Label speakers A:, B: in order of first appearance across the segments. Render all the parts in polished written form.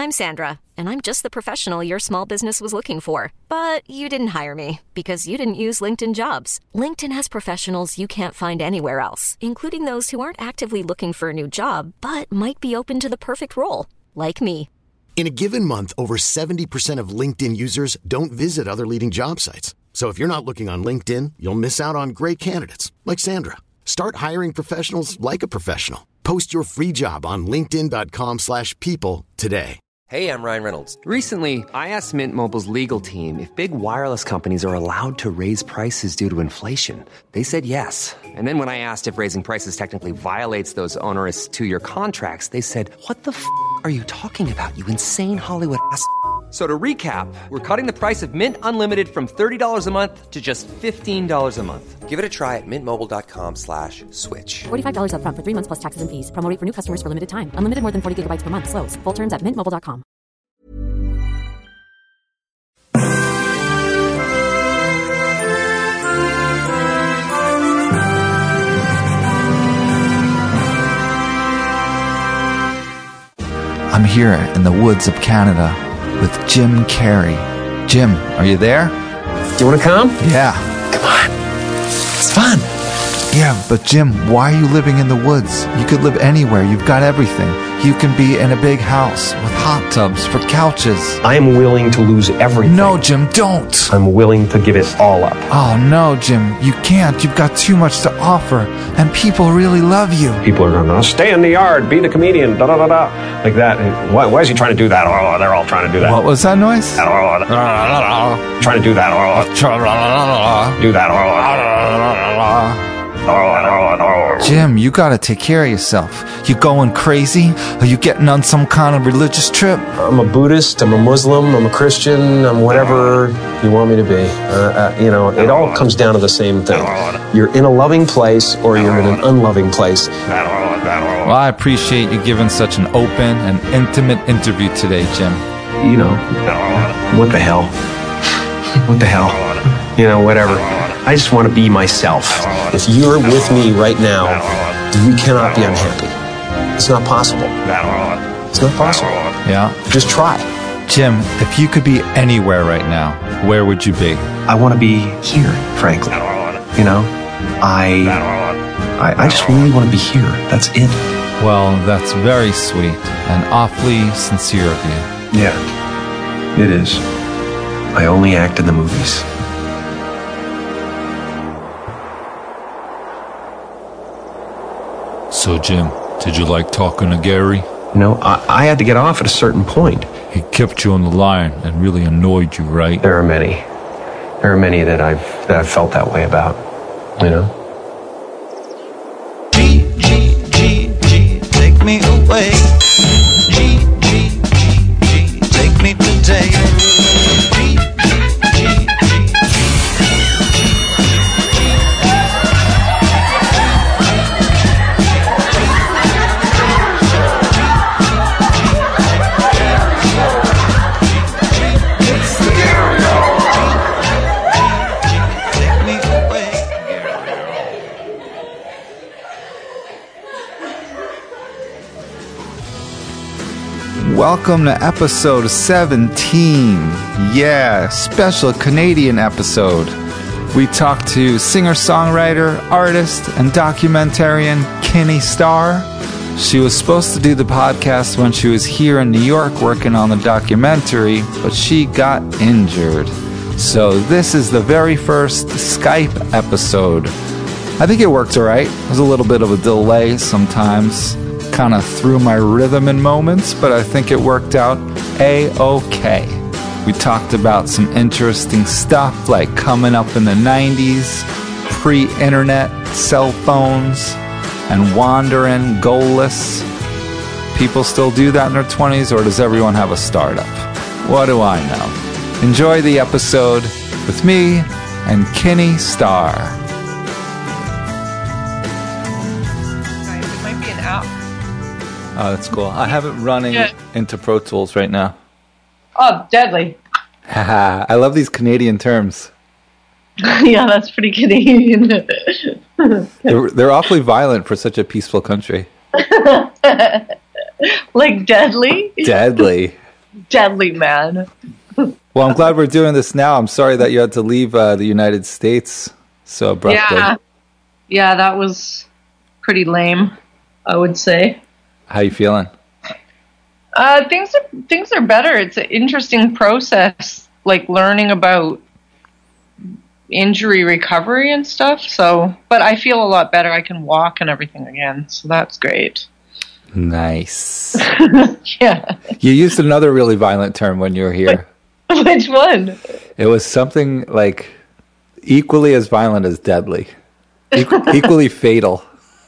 A: I'm Sandra, and I'm just the professional your small business was looking for. But you didn't hire me because you didn't use LinkedIn Jobs. LinkedIn has professionals you can't find anywhere else, including those who aren't actively looking for a new job, but might be open to the perfect role, like me.
B: In a given month, over 70% of LinkedIn users don't visit other leading job sites. So if you're not looking on LinkedIn, you'll miss out on great candidates like Sandra. Start hiring professionals like a professional. Post your free job on linkedin.com/people today.
C: Hey, I'm Ryan Reynolds. Recently, I asked Mint Mobile's legal team if big wireless companies are allowed to raise prices due to inflation. They said yes. And then when I asked if raising prices technically violates those onerous two-year contracts, they said, "What the f*** are you talking about, you insane Hollywood ass?" So to recap, we're cutting the price of Mint Unlimited from $30 a month to just $15 a month. Give it a try at mintmobile.com/switch.
D: $45 up front for 3 months plus taxes and fees. Promo rate for new customers for limited time. Unlimited more than 40 gigabytes per month. Slows full terms at mintmobile.com.
E: I'm here in the woods of Canada with Jim Carrey. Jim, are you there?
C: You want to come?
E: Yeah.
C: Come on. It's fun.
E: Yeah, but Jim, why are you living in the woods? You could live anywhere. You've got everything. You can be in a big house with hot tubs for couches.
F: I am willing to lose everything.
E: No, Jim, don't.
F: I'm willing to give it all up.
E: Oh, no, Jim, you can't. You've got too much to offer, and people really love you.
F: People are going, stay in the yard, be the comedian, da-da-da-da, like that. And why is he trying to do that? Oh, they're all trying to do that.
E: What was that noise?
F: Trying to do that. Do that.
E: Jim, you gotta take care of yourself. You going crazy? Are you getting on some kind of religious trip?
F: I'm a Buddhist, I'm a Muslim, I'm a Christian, I'm whatever you want me to be. It all comes down to the same thing. You're in a loving place or you're in an unloving place.
E: Well, I appreciate you giving such an open and intimate interview today, Jim.
F: What the hell? What the hell? Whatever. I just want to be myself. If you're with me right now, we cannot be unhappy. It's not possible. It's not possible.
E: Yeah.
F: Just try.
E: Jim, if you could be anywhere right now, where would you be?
F: I want to be here, frankly. I just really want to be here. That's it.
E: Well, that's very sweet and awfully sincere of you.
F: Yeah, it is. I only act in the movies.
E: So, Jim, did you like talking to Gary?
F: I had to get off at a certain point.
E: He kept you on the line and really annoyed you, right?
F: There are many. There are many that I've felt that way about,
G: G, take me away. G, take me today.
E: Welcome to episode 17. Yeah, special Canadian episode. We talked to singer-songwriter, artist, and documentarian Kenny Starr. She was supposed to do the podcast when she was here in New York working on the documentary, but she got injured. So this is the very first Skype episode. I think it worked all right. There's a little bit of a delay sometimes. Kind of threw my rhythm in moments, but I think it worked out A-okay. We talked about some interesting stuff like coming up in the 90s, pre-internet, cell phones, and wandering, goalless. People still do that in their 20s, or does everyone have a startup? What do I know? Enjoy the episode with me and Kenny Starr.
H: It might be an app.
E: Oh, that's cool. I have it running into Pro Tools right now.
H: Oh, deadly.
E: I love these Canadian terms.
H: Yeah, that's pretty Canadian.
E: They're awfully violent for such a peaceful country.
H: Like deadly?
E: Deadly.
H: deadly, man.
E: Well, I'm glad we're doing this now. I'm sorry that you had to leave the United States so abruptly.
H: Yeah, that was pretty lame, I would say.
E: How you feeling?
H: Things are better. It's an interesting process, like learning about injury recovery and stuff. So, but I feel a lot better. I can walk and everything again, so that's great.
E: Nice.
H: Yeah.
E: You used another really violent term when you were here.
H: Which one?
E: It was something like equally as violent as deadly. Equally fatal.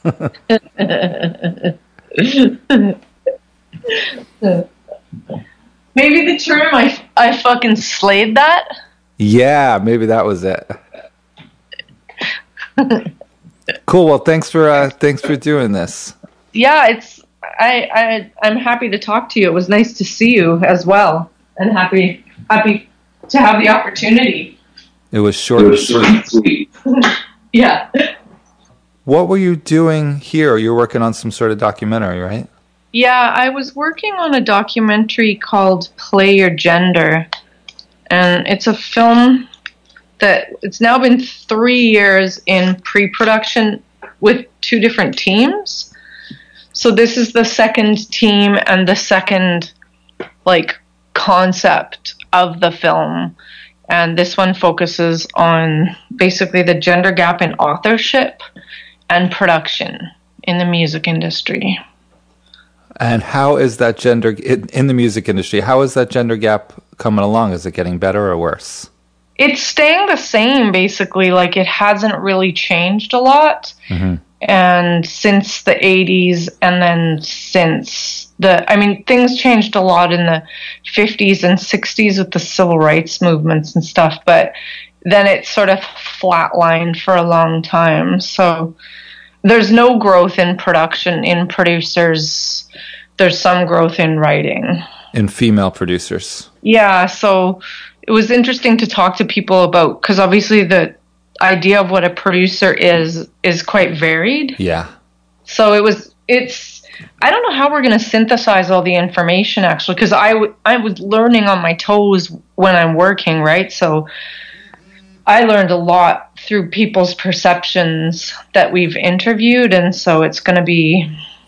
H: Maybe the term I fucking slayed that.
E: Yeah, maybe that was it. Cool. Well, thanks for doing this.
H: Yeah, I'm happy to talk to you. It was nice to see you as well, and happy to have the opportunity.
E: It was short and sweet.
H: Yeah.
E: What were you doing here? You were working on some sort of documentary, right?
H: Yeah, I was working on a documentary called Play Your Gender. And it's a film that it's now been 3 years in pre-production with 2 different teams. So this is the second team and the second, like, concept of the film. And this one focuses on basically the gender gap in authorship and production in the music industry.
E: And how is that gender in the music industry? How is that gender gap coming along? Is it getting better or worse?
H: It's staying the same, basically. Like, it hasn't really changed a lot. Mm-hmm. And since the 80s, and then things changed a lot in the 50s and 60s with the civil rights movements and stuff, but then it sort of flatlined for a long time. So there's no growth in production, in producers. There's some growth in writing.
E: In female producers. Yeah,
H: so it was interesting to talk to people about, because obviously the idea of what a producer is quite varied.
E: Yeah.
H: So it's I don't know how we're going to synthesize all the information, actually, because I was learning on my toes when I'm working, right? So I learned a lot through people's perceptions that we've interviewed, and so it's going to be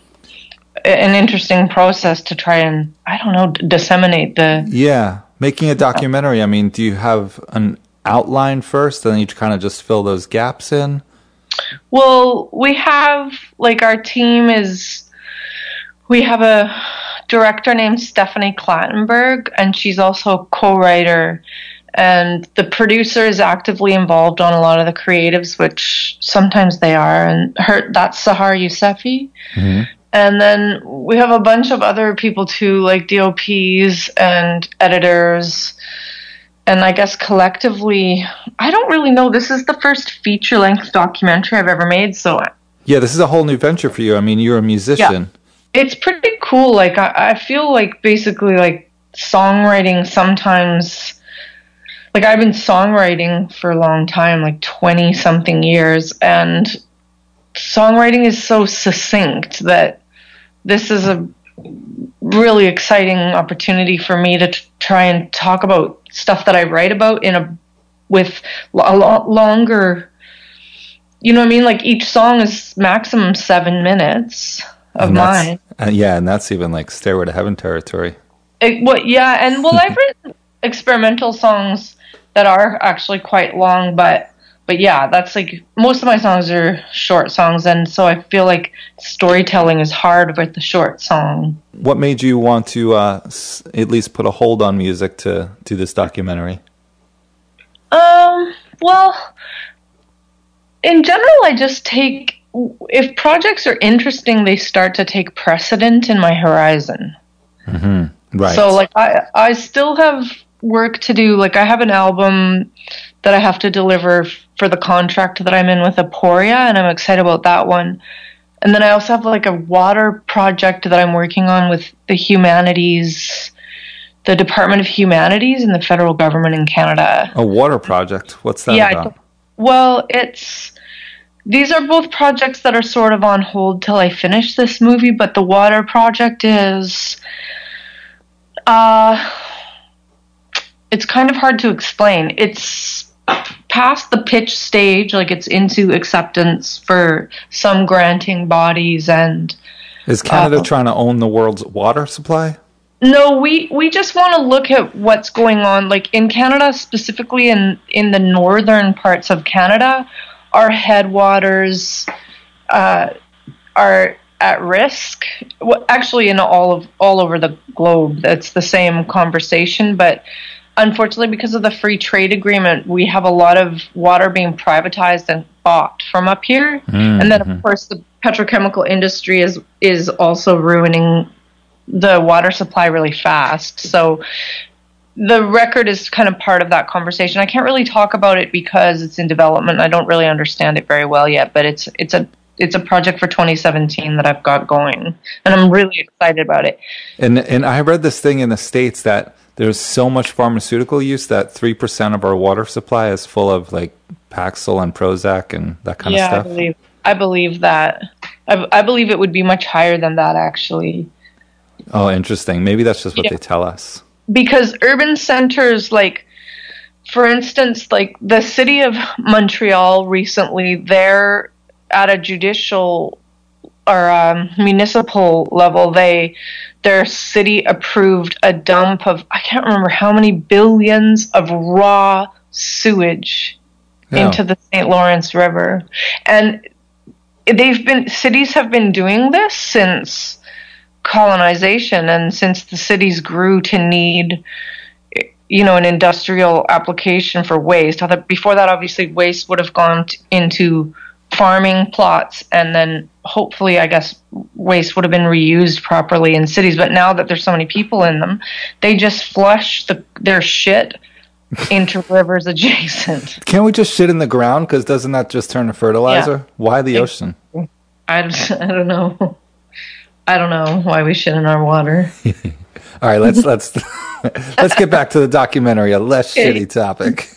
H: an interesting process to try and, I don't know, disseminate the...
E: Yeah, making a documentary, I mean, do you have an outline first, and then you kind of just fill those gaps in?
H: Well, we have, like, our team is... We have a director named Stephanie Clattenburg, and she's also a co-writer. And the producer is actively involved on a lot of the creatives, which sometimes they are. And that's Sahar Yousefi. Mm-hmm. And then we have a bunch of other people too, like DOPs and editors. And I guess collectively, I don't really know. This is the first feature-length documentary I've ever made. So
E: yeah, this is a whole new venture for you. I mean, you're a musician.
H: Yeah. It's pretty cool. Like, I feel like basically like songwriting sometimes, like I've been songwriting for a long time, like 20-something years, and songwriting is so succinct that this is a really exciting opportunity for me to try and talk about stuff that I write about with a lot longer, you know what I mean? Like each song is maximum 7 minutes. Of mine.
E: And that's even like Stairway to Heaven territory.
H: I've written experimental songs that are actually quite long, but yeah, that's like, most of my songs are short songs, and so I feel like storytelling is hard with the short song.
E: What made you want to at least put a hold on music to do this documentary?
H: Well, in general, I just if projects are interesting, they start to take precedent in my horizon.
E: Mm-hmm. Right.
H: So, like, I still have work to do. Like, I have an album that I have to deliver for the contract that I'm in with Aporia, and I'm excited about that one. And then I also have, like, a water project that I'm working on with the Department of Humanities in the federal government in Canada.
E: A water project? What's that about?
H: Well, these are both projects that are sort of on hold till I finish this movie, but the water project is it's kind of hard to explain. It's past the pitch stage, like it's into acceptance for some granting bodies. And
E: is Canada trying to own the world's water supply?
H: No, we just want to look at what's going on. Like in Canada, specifically in the northern parts of Canada, our headwaters are at risk. Well, actually, in all over the globe, it's the same conversation. But unfortunately, because of the free trade agreement, we have a lot of water being privatized and bought from up here. And then, of course, the petrochemical industry is also ruining the water supply really fast. So the record is kind of part of that conversation. I can't really talk about it because it's in development. I don't really understand it very well yet, but it's a project for 2017 that I've got going, and I'm really excited about it.
E: And I read this thing in the States that there's so much pharmaceutical use that 3% of our water supply is full of like Paxil and Prozac and that kind of stuff.
H: Yeah, I believe that. I believe it would be much higher than that, actually.
E: Oh, interesting. Maybe that's just what they tell us.
H: Because urban centers, like, for instance, like the city of Montreal recently, they're at a judicial or municipal level, their city approved a dump of, I can't remember how many billions of raw sewage into the St. Lawrence River. And cities have been doing this since colonization and since the cities grew to need, an industrial application for waste. Before that, obviously, waste would have gone into farming plots, and then hopefully, I guess, waste would have been reused properly in cities. But now that there's so many people in them, they just flush their shit into rivers adjacent.
E: Can't we just shit in the ground? Because doesn't that just turn to fertilizer? Yeah. Why the ocean?
H: I don't know. I don't know why we shit in our water.
E: All right, let's let's get back to the documentary. A less shitty topic.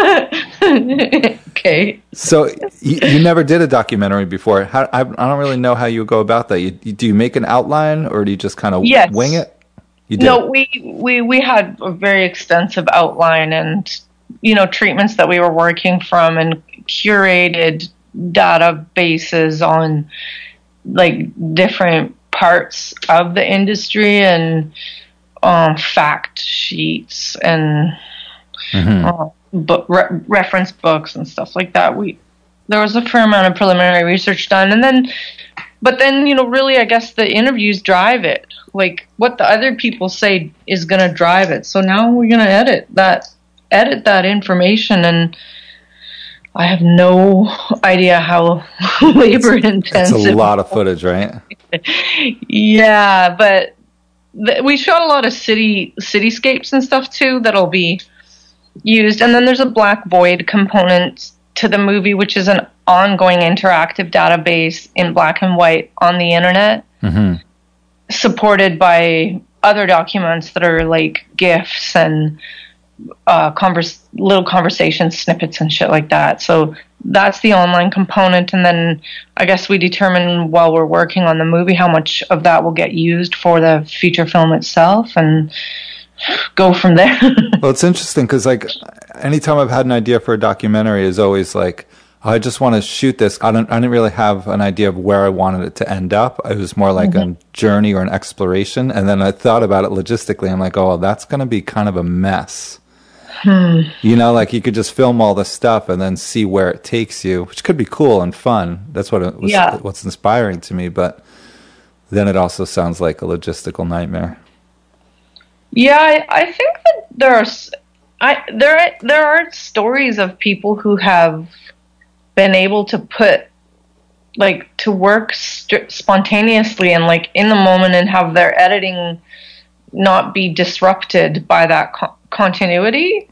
H: Okay.
E: So you never did a documentary before. I don't really know how you go about that. Do you make an outline, or do you just kind of wing it? You did. No,
H: we had a very extensive outline and treatments that we were working from and curated databases on like different parts of the industry and fact sheets and reference books and stuff like that. There was a fair amount of preliminary research done, but then really, I guess the interviews drive it. Like what the other people say is going to drive it. So now we're going to edit that information, and I have no idea how labor intensive.
E: It's a lot of footage, right?
H: Yeah, but we shot a lot of cityscapes and stuff too that'll be used. And then there's a Black Void component to the movie, which is an ongoing interactive database in black and white on the internet, supported by other documents that are like GIFs and little conversation snippets and shit like that. So that's the online component. And then I guess we determine while we're working on the movie how much of that will get used for the feature film itself and go from there.
E: Well, it's interesting because like anytime I've had an idea for a documentary is always like, I just want to shoot this. I didn't really have an idea of where I wanted it to end up. It was more like a journey or an exploration. And then I thought about it logistically. I'm like, oh, that's going to be kind of a mess. Like you could just film all this stuff and then see where it takes you, which could be cool and fun. That's what's inspiring to me. But then it also sounds like a logistical nightmare.
H: Yeah, I think that there are stories of people who have been able to to work spontaneously and like in the moment and have their editing not be disrupted by that continuity.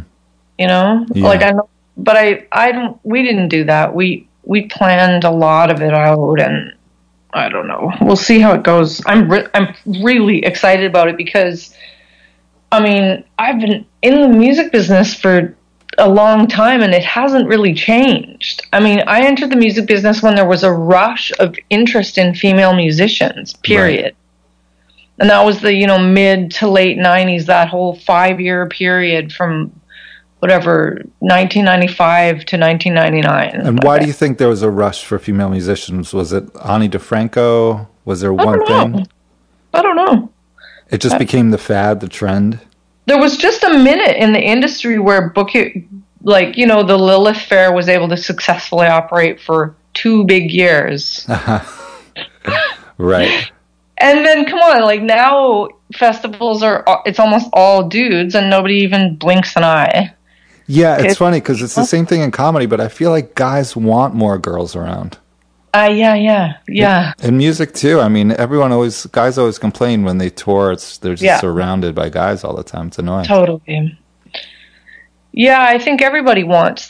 H: Like I know, but I don't. We didn't do that. We planned a lot of it out, and I don't know. We'll see how it goes. I'm really excited about it because, I mean, I've been in the music business for a long time and it hasn't really changed. I mean, I entered the music business when there was a rush of interest in female musicians, period. Right. And that was the, mid to late 90s, that whole 5-year period from whatever, 1995 to 1999.
E: And why do you think there was a rush for female musicians? Was it Ani DeFranco? Was there one thing?
H: I don't know.
E: It just became the fad, the trend?
H: There was just a minute in the industry where the Lilith Fair was able to successfully operate for 2 big years.
E: Right.
H: And then, come on, like now festivals it's almost all dudes and nobody even blinks an eye.
E: Yeah, it's funny because it's the same thing in comedy, but I feel like guys want more girls around.
H: Yeah.
E: In music too. I mean, guys always complain when they tour. They're just surrounded by guys all the time. It's annoying.
H: Totally. Yeah, I think everybody wants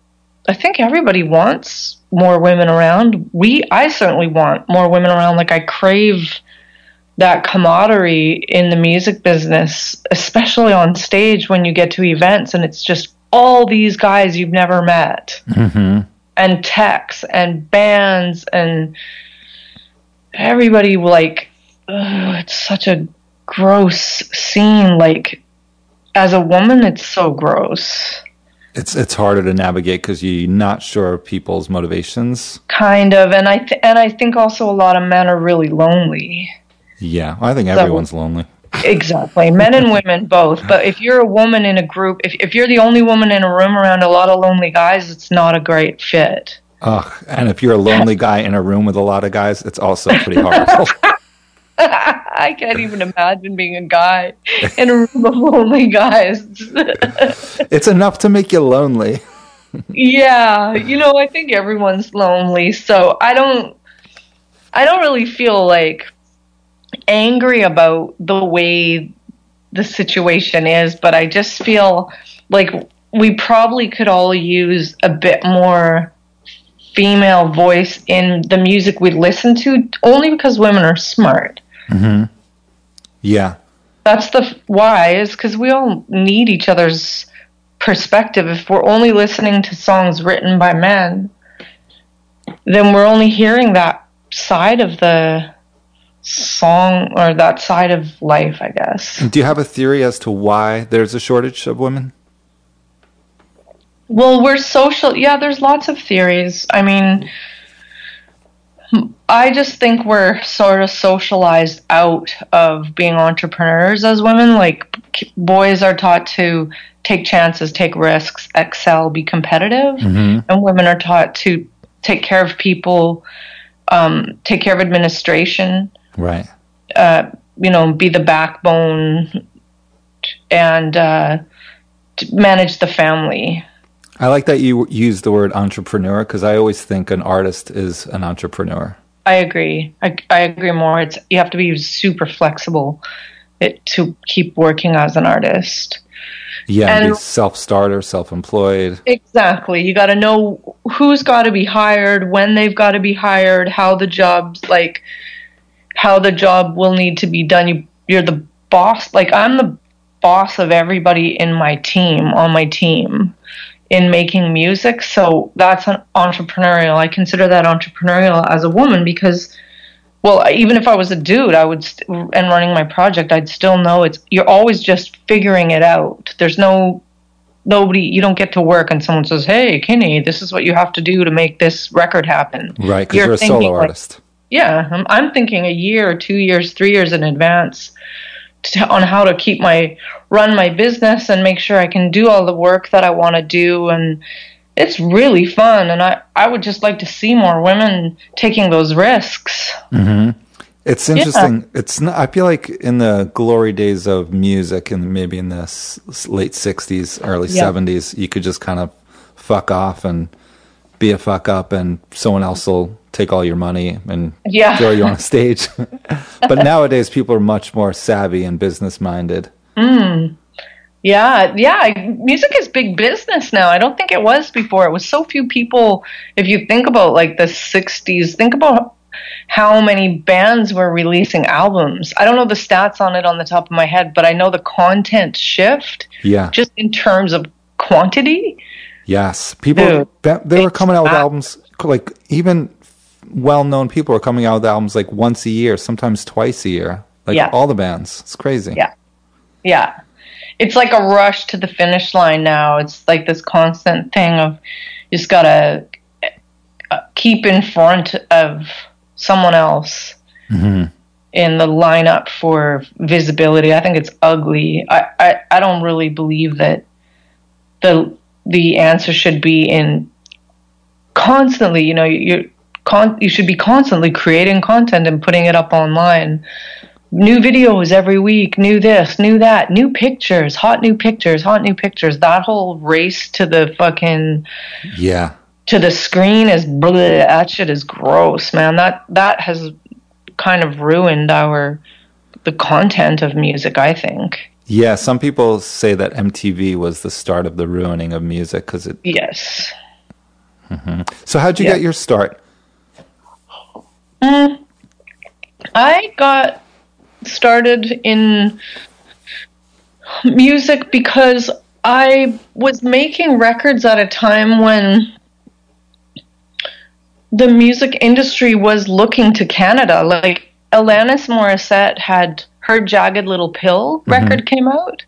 H: more women around. I certainly want more women around. Like I crave that camaraderie in the music business, especially on stage when you get to events and it's just all these guys you've never met.
E: Mm-hmm.
H: And techs and bands and everybody, like, it's such a gross scene. Like, as a woman, it's so gross.
E: It's harder to navigate because you're not sure of people's motivations.
H: Kind of, and I think also a lot of men are really lonely.
E: Yeah, I think everyone's lonely.
H: Exactly, men and women both. But if you're a woman in a group, if you're the only woman in a room around a lot of lonely guys, it's not a great fit.
E: Ugh, and if you're a lonely guy in a room with a lot of guys, it's also pretty horrible.
H: I can't even imagine being a guy in a room of lonely guys.
E: It's enough to make you lonely.
H: Yeah, I think everyone's lonely, so I don't really feel like angry about the way the situation is, but I just feel like we probably could all use a bit more female voice in the music we listen to, only because women are smart.
E: Mm-hmm. Yeah.
H: That's why, is because we all need each other's perspective. If we're only listening to songs written by men, then we're only hearing that side of the song or that side of life, I guess.
E: Do you have a theory as to why there's a shortage of women?
H: Well, we're social. Yeah, there's lots of theories. I mean, I just think we're sort of socialized out of being entrepreneurs as women. Like, boys are taught to take chances, take risks, excel, be competitive. Mm-hmm. And women are taught to take care of people, take care of administration.
E: Right.
H: Be the backbone and manage the family.
E: I like that you use the word entrepreneur because I always think an artist is an entrepreneur.
H: I agree. I agree more. You have to be super flexible to keep working as an artist.
E: Yeah, and be self-starter, self-employed.
H: Exactly. You got to know who's got to be hired, when they've got to be hired, how the job will need to be done. You're the boss. Like, I'm the boss of everybody on my team in making music. So that's an entrepreneurial. I consider that entrepreneurial as a woman because, well, even if I was a dude, I would and running my project, I'd still know you're always just figuring it out. There's nobody, you don't get to work and someone says, "Hey, Kinney, this is what you have to do to make this record happen."
E: Right, because you're a solo artist.
H: Yeah, I'm thinking a year, 2 years, 3 years in advance on how to run my business and make sure I can do all the work that I want to do. And it's really fun. And I would just like to see more women taking those risks.
E: Mm-hmm. It's interesting. Yeah. It's not, I feel like in the glory days of music and maybe in the late 60s, early 70s, you could just kind of fuck off and be a fuck up and someone else will take all your money and throw you on a stage. But nowadays people are much more savvy and business minded.
H: Yeah. Music is big business now. I don't think it was before. It was so few people. If you think about like the 60s, think about how many bands were releasing albums. I don't know the stats on it on the top of my head, but I know the content shift.
E: Yeah.
H: Just in terms of quantity.
E: Yes. People, they were coming out with albums, like even well-known people were coming out with albums like once a year, sometimes twice a year. Like
H: Yeah.
E: all the bands. It's crazy.
H: Yeah. Yeah. It's like a rush to the finish line now. It's like this constant thing of you just gotta keep in front of someone else in the lineup for visibility. I think it's ugly. I don't really believe that the answer should be in constantly, you know, you should be constantly creating content and putting it up online. New videos every week, new this, new that, new pictures, hot new pictures. That whole race to the fucking to the screen is bleh. That shit is gross, man. That has kind of ruined the content of music, I think.
E: Yeah, some people say that MTV was the start of the ruining of music because it.
H: Yes.
E: So how'd you get your start?
H: I got started in music because I was making records at a time when the music industry was looking to Canada. Like Alanis Morissette had her Jagged Little Pill record came out.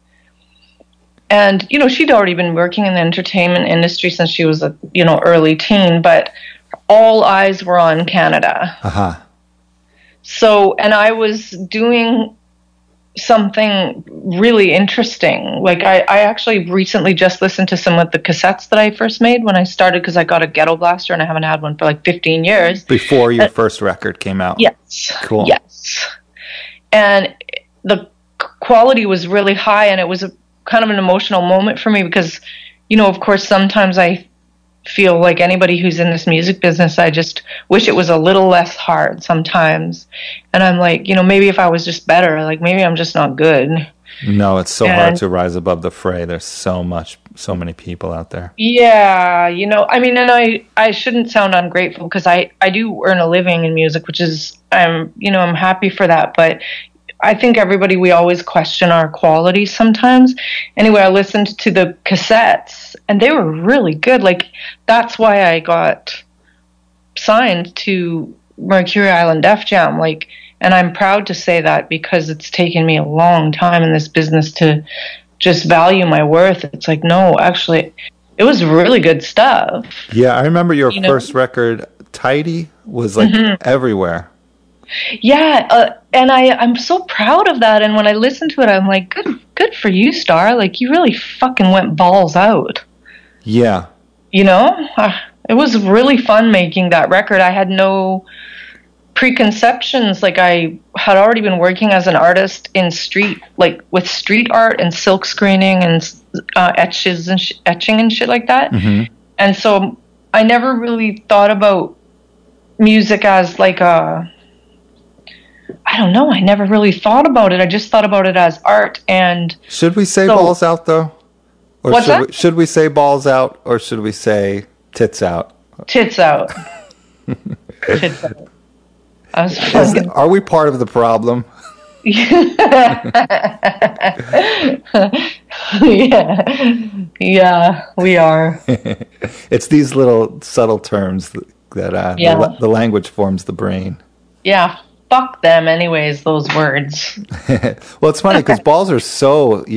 H: And, you know, she'd already been working in the entertainment industry since she was a, you know, early teen, but all eyes were on Canada. So, and I was doing something really interesting. Like I actually recently just listened to some of the cassettes that I first made when I started, because I got a Ghetto Blaster and I haven't had one for like 15 years.
E: Before your first record came out.
H: Yes.
E: Cool.
H: Yes. And the quality was really high, and it was a kind of an emotional moment for me because, you know, of course, sometimes I feel like anybody who's in this music business, I just wish it was a little less hard sometimes. And I'm like, you know, maybe if I was just better, like maybe I'm just not good.
E: No, it's so hard to rise above the fray. There's so many people out there.
H: Yeah, you know, I mean, and I shouldn't sound ungrateful because I do earn a living in music, which is, I'm happy for that. But I think we always question our quality sometimes. Anyway, I listened to the cassettes and they were really good. Like, that's why I got signed to Mercury Island Def Jam. Like, and I'm proud to say that because it's taken me a long time in this business to just value my worth. It's like, no, actually, it was really good stuff.
E: Yeah, I remember your first record, Tidy, was like everywhere.
H: Yeah, and I'm so proud of that. And when I listen to it, I'm like, good for you, Star. Like, you really fucking went balls out.
E: Yeah.
H: You know? It was really fun making that record. I had no preconceptions. Like, I had already been working as an artist in with street art and silk screening and etching and shit like that. And so I never really thought about music as like I don't know. I never really thought about it. I just thought about it as art. And
E: should we say balls out though? Or
H: what's that?
E: Should we say balls out, or should we say tits out?
H: Tits out. Tits out.
E: Are we part of the problem?
H: Yeah, we are.
E: It's these little subtle terms that the language forms the brain.
H: Yeah, fuck them anyways, those words.
E: Well, it's funny because balls are so,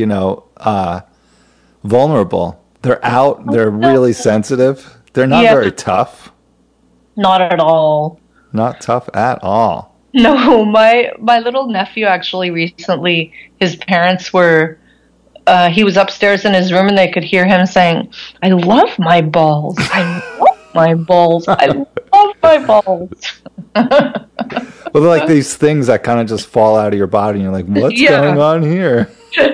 E: vulnerable. They're out. They're really sensitive. They're not very tough.
H: Not at all.
E: Not tough at all.
H: No, my little nephew actually recently, his parents were, he was upstairs in his room and they could hear him saying, "I love my balls. I love my balls. I love my balls."
E: Well, they're like these things that kind of just fall out of your body and you're like, what's going on here?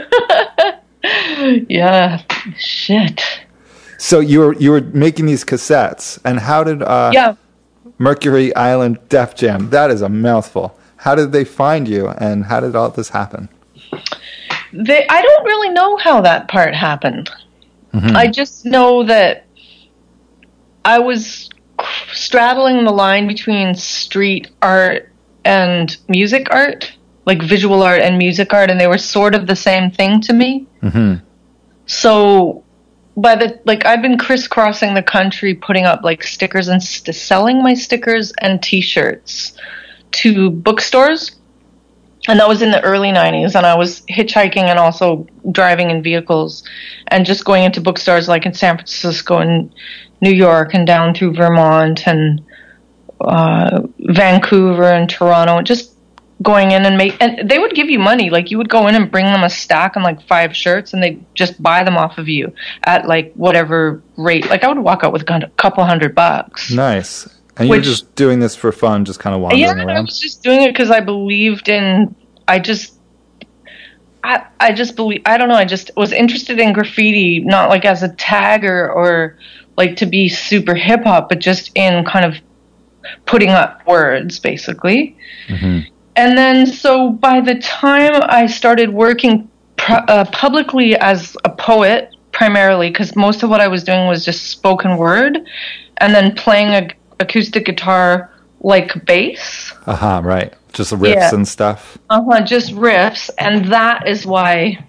H: Yeah, shit.
E: So you were making these cassettes, and how did Mercury Island Def Jam, that is a mouthful. How did they find you, and how did all this happen?
H: I don't really know how that part happened. I just know that I was straddling the line between street art and music art, like visual art and music art, and they were sort of the same thing to me. So I've been crisscrossing the country putting up like stickers and selling my stickers and t-shirts to bookstores. And that was in the early 90s, and I was hitchhiking and also driving in vehicles and just going into bookstores like in San Francisco and New York and down through Vermont and Vancouver and Toronto, and just going in and they would give you money. Like, you would go in and bring them a stack and like 5 shirts, and they'd just buy them off of you at like whatever rate. Like, I would walk out with a couple $100.
E: Nice. And you're just doing this for fun, just kind of wandering around?
H: Yeah, I was just doing it because I believed in, I just believe, I don't know, I just was interested in graffiti, not like as a tag or like to be super hip hop, but just in kind of putting up words, basically. Mm-hmm. And then, so by the time I started working publicly as a poet, primarily, because most of what I was doing was just spoken word, and then playing a acoustic guitar like bass.
E: Right. Just riffs and stuff.
H: Just riffs, and that is why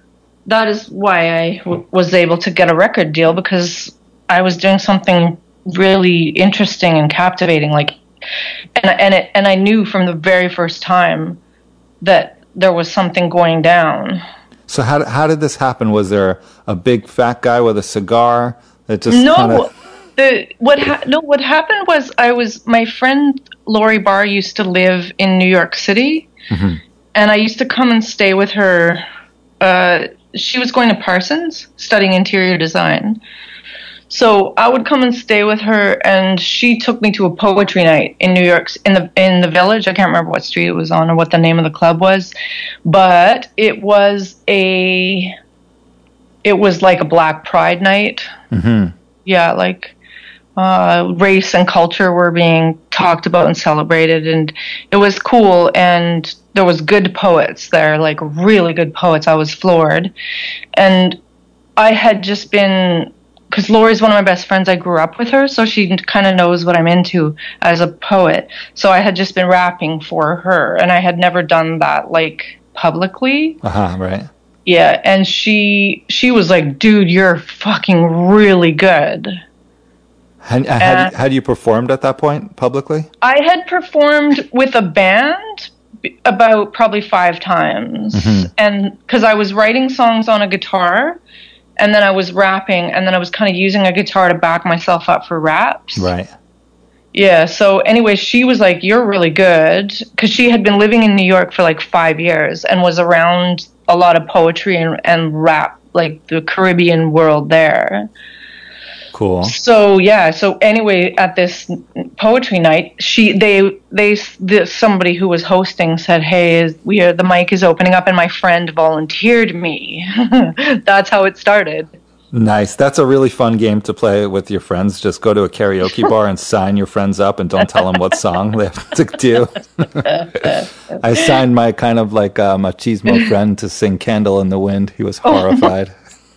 H: I was able to get a record deal, because I was doing something really interesting and captivating, like, and I knew from the very first time that there was something going down. So
E: how did this happen? Was there a big fat guy with a cigar that just
H: what happened was my friend Lori Barr used to live in New York City, mm-hmm. and I used to come and stay with her. She was going to Parsons studying interior design, so I would come and stay with her, and she took me to a poetry night in New York, in the Village. I can't remember what street it was on or what the name of the club was, but it was like a Black Pride night. Mm-hmm. Yeah, like race and culture were being talked about and celebrated, and it was cool, and there was good poets there, like really good poets. I was floored, and I had just been, because Lori's one of my best friends, I grew up with her, so she kind of knows what I'm into as a poet, so I had just been rapping for her, and I had never done that, like, publicly.
E: Right.
H: Yeah, and she was like, dude, you're fucking really good.
E: Had you performed at that point publicly?
H: I had performed with a band about probably 5 times. Mm-hmm. And because I was writing songs on a guitar, and then I was rapping, and then I was kind of using a guitar to back myself up for raps.
E: Right.
H: Yeah, so anyway, she was like, you're really good, because she had been living in New York for like 5 years and was around a lot of poetry and rap, like the Caribbean world there.
E: Cool.
H: So yeah. So anyway, at this poetry night, somebody who was hosting said, "Hey, the mic is opening up," and my friend volunteered me. That's how it started.
E: Nice. That's a really fun game to play with your friends. Just go to a karaoke bar and sign your friends up, and don't tell them what song they have to do. I signed my kind of like machismo friend to sing "Candle in the Wind." He was horrified.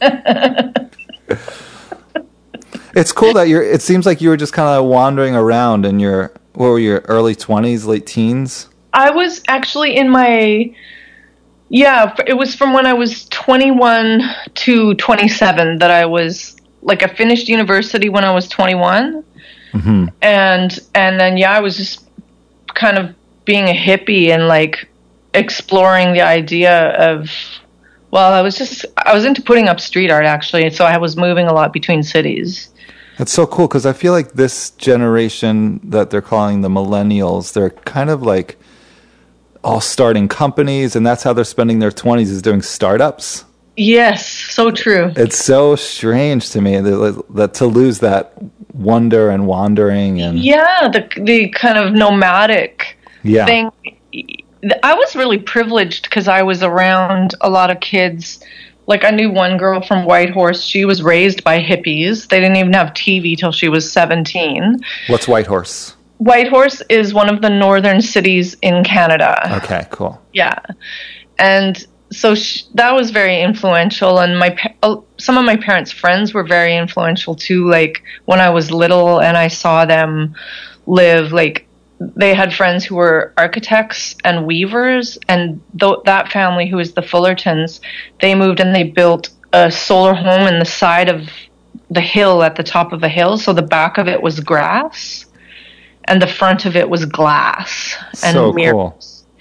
E: It's cool that it seems like you were just kind of wandering around in what were your early 20s, late teens?
H: I was actually in my, it was from when I was 21 to 27 that I was, like, I finished university when I was 21. Mm-hmm. And then, I was just kind of being a hippie and, like, exploring the idea of, I was into putting up street art, actually, so I was moving a lot between cities.
E: That's so cool, because I feel like this generation that they're calling the millennials, they're kind of like all starting companies, and that's how they're spending their 20s, is doing startups.
H: Yes, so true.
E: It's so strange to me that to lose that wonder and wandering. And
H: the kind of nomadic thing. I was really privileged because I was around a lot of kids. Like, I knew one girl from Whitehorse. She was raised by hippies. They didn't even have TV till she was 17.
E: What's Whitehorse?
H: Whitehorse is one of the northern cities in Canada.
E: Okay, cool.
H: Yeah. And so that was very influential. And some of my parents' friends were very influential, too. Like, when I was little and I saw them live, like, they had friends who were architects and weavers, and that family, who is the Fullertons, they moved and they built a solar home in the side of the hill, at the top of a hill. So the back of it was grass, and the front of it was glass and
E: so
H: mirrors.
E: Cool.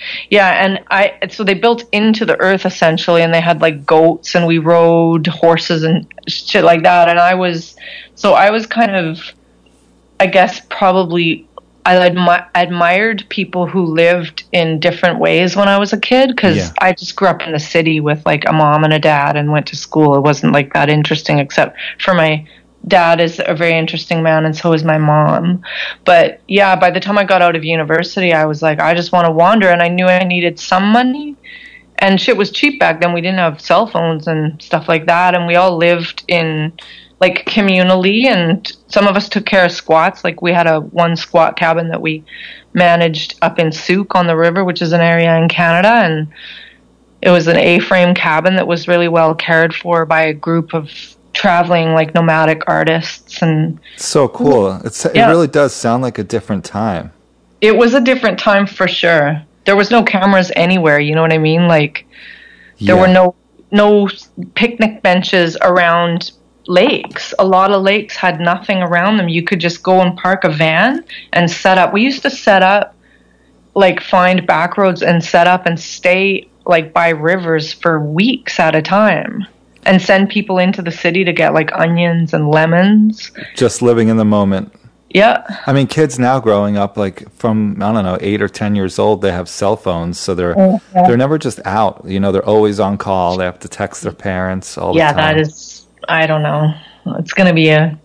H: Yeah, and so they built into the earth essentially, and they had like goats, and we rode horses and shit like that. And I was kind of, I guess, probably I admired people who lived in different ways when I was a kid, because I just grew up in the city with like a mom and a dad and went to school. It wasn't like that interesting, except for my dad is a very interesting man, and so is my mom. But yeah, by the time I got out of university, I was like, I just want to wander, and I knew I needed some money. And shit was cheap back then. We didn't have cell phones and stuff like that, and we all lived in like communally, and some of us took care of squats. Like we had one squat cabin that we managed up in Souk on the river, which is an area in Canada, and it was an A-frame cabin that was really well cared for by a group of traveling like nomadic artists. And
E: so cool. It really does sound like a different time.
H: It was a different time for sure. There was no cameras anywhere, you know what I mean? Like there were no picnic benches around lakes. A lot of lakes had nothing around them. You could just go and park a van and set up. We used to set up, like find back roads and set up and stay like by rivers for weeks at a time, and send people into the city to get like onions and lemons. Just
E: living in the moment.
H: Yeah.
E: I mean, kids now growing up, like from, I don't know, 8 or 10 years old, they have cell phones. So they're never just out. You know, they're always on call. They have to text their parents all the time.
H: Yeah, that is, I don't know. It's going to be I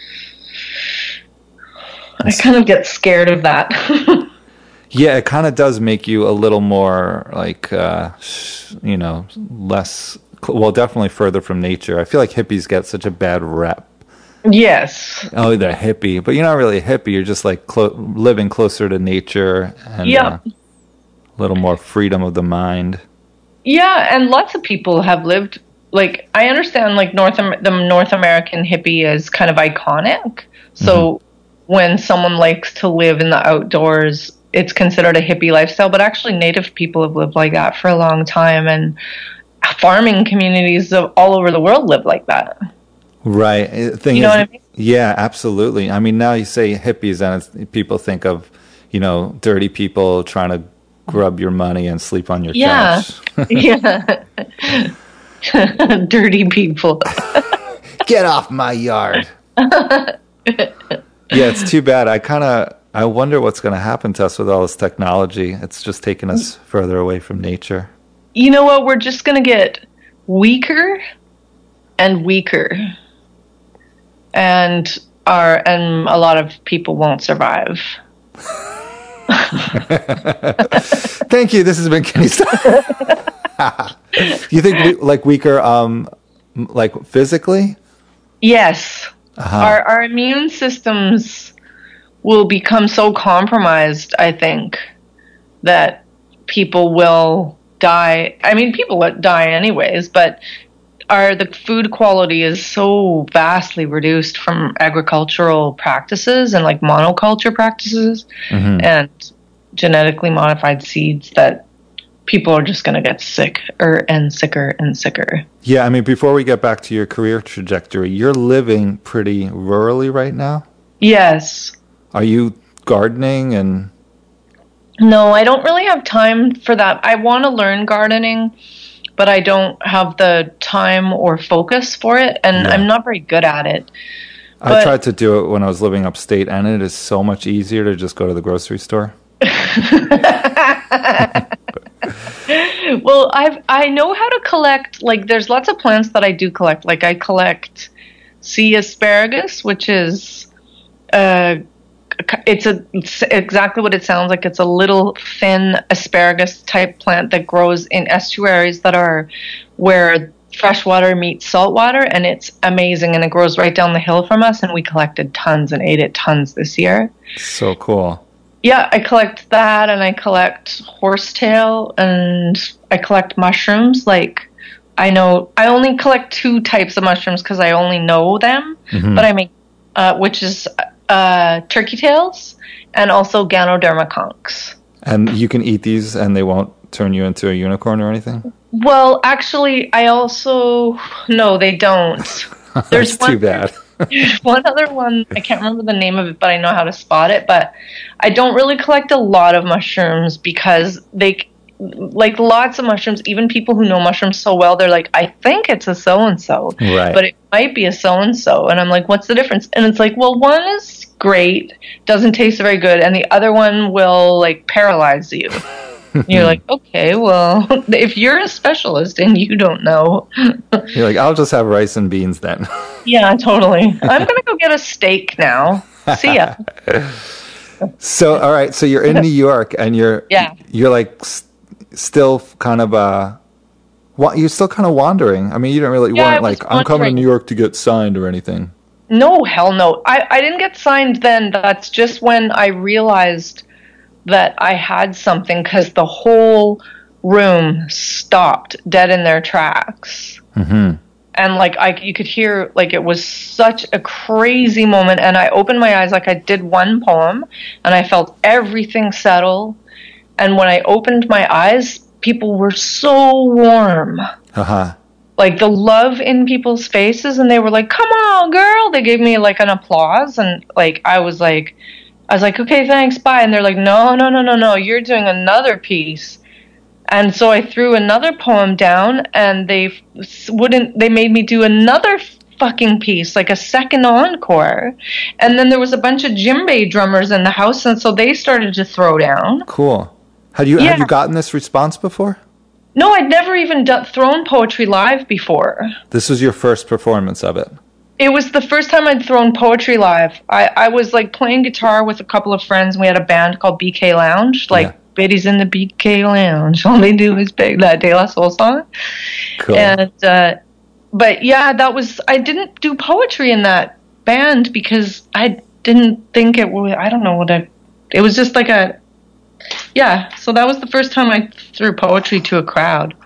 H: kind of get scared of that.
E: Yeah, it kind of does make you a little more like, you know, less, well, definitely further from nature. I feel like hippies get such a bad rep.
H: Yes.
E: Oh, they're hippie. But you're not really a hippie. You're just like living closer to nature and a little more freedom of the mind.
H: Yeah, and lots of people have lived, like, I understand like the North American hippie is kind of iconic. So when someone likes to live in the outdoors, it's considered a hippie lifestyle. But actually Native people have lived like that for a long time. And farming communities all over the world live like that.
E: Right. You know what I mean? Yeah, absolutely. I mean, now you say hippies and people think of, you know, dirty people trying to grub your money and sleep on your couch.
H: Yeah. Dirty people.
E: Get off my yard. Yeah, it's too bad. I wonder what's going to happen to us with all this technology. It's just taking us further away from nature.
H: You know what? We're just going to get weaker and weaker. And a lot of people won't survive.
E: Thank you. This has been Kenny Star. You think like weaker, like physically?
H: Yes. Our immune systems will become so compromised, I think, that people will die. I mean, people die anyways, but the food quality is so vastly reduced from agricultural practices and like monoculture practices and genetically modified seeds that people are just going to get sicker and sicker and sicker.
E: Yeah, I mean, before we get back to your career trajectory, you're living pretty rurally right now?
H: Yes.
E: Are you gardening and...
H: No, I don't really have time for that. I want to learn gardening, but I don't have the time or focus for it, and I'm not very good at it.
E: I tried to do it when I was living upstate, and it is so much easier to just go to the grocery store.
H: Well, I know how to collect, like, there's lots of plants that I do collect. Like, I collect sea asparagus, which is... It's exactly what it sounds like. It's a little thin asparagus type plant that grows in estuaries that are where freshwater meets saltwater, and it's amazing. And it grows right down the hill from us, and we collected tons and ate it tons this year.
E: So cool.
H: Yeah, I collect that, and I collect horsetail, and I collect mushrooms. Like, I only collect 2 types of mushrooms because I only know them, but I make, which is... turkey tails and also Ganoderma conchs.
E: And you can eat these and they won't turn you into a unicorn or anything?
H: Well, actually, no, they don't.
E: There's too bad.
H: One other one, I can't remember the name of it, but I know how to spot it. But I don't really collect a lot of mushrooms because like lots of mushrooms, even people who know mushrooms so well, they're like, I think it's a so-and-so, but it might be a so-and-so. And I'm like, what's the difference? And it's like, well, one is great, doesn't taste very good, and the other one will like paralyze you. You're like, okay, well, if you're a specialist and you don't know.
E: You're like, I'll just have rice and beans then.
H: Yeah, totally. I'm going to go get a steak now. See ya.
E: So, all right, so you're in New York and you're like still kind of you're still kind of wandering. I mean, you don't really want like, I'm coming to New York to get signed or anything.
H: No, hell no. I didn't get signed then. That's just when I realized that I had something, because the whole room stopped dead in their tracks. Mm-hmm. And like you could hear, like, it was such a crazy moment. And I opened my eyes, like I did one poem, and I felt everything settle. And when I opened my eyes, people were so warm. Uh-huh. Like the love in people's faces, and they were like, "Come on, girl!" They gave me like an applause, and like I was like, "Okay, thanks, bye." And they're like, "No, you're doing another piece." And so I threw another poem down, and they made me do another fucking piece, like a second encore. And then there was a bunch of djembe drummers in the house, and so they started to throw down.
E: Cool. Have you gotten this response before?
H: No, I'd never even thrown poetry live before.
E: This was your first performance of it?
H: It was the first time I'd thrown poetry live. I was like playing guitar with a couple of friends, and we had a band called BK Lounge, like Betty's in the BK Lounge. All they do is big, that De La Soul song. Cool. And, but yeah, I didn't do poetry in that band because I didn't think it would, I don't know it was just like so that was the first time I threw poetry to a crowd.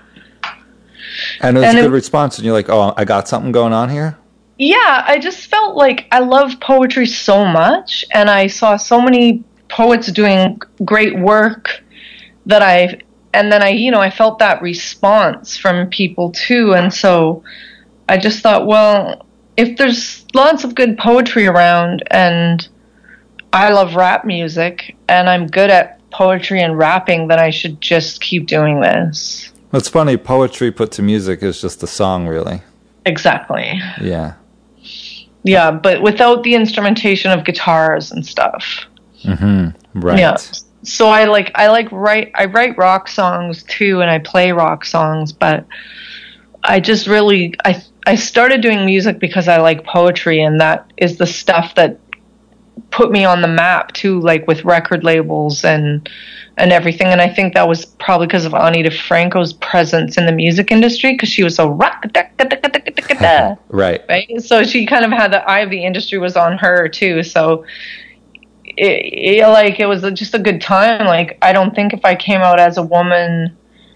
E: And it was a good response, and you're like, oh, I got something going on here?
H: Yeah, I just felt like I love poetry so much, and I saw so many poets doing great work that I felt that response from people too, and so I just thought, well, if there's lots of good poetry around, and I love rap music, and I'm good at poetry and rapping, then I should just keep doing this.
E: Well, it's funny, poetry put to music is just a song, really. Exactly. Yeah.
H: Yeah, but without the instrumentation of guitars and stuff.
E: Mm-hmm. Right.
H: Yeah. So I write rock songs too, and I play rock songs, but I just really I started doing music because I like poetry, and that is the stuff that put me on the map too, like with record labels and everything. And I think that was probably because of Ani DeFranco's presence in the music industry, because she was so right. So she kind of had the eye of the industry was on her too. So it was just a good time. Like, I don't think if I came out as a woman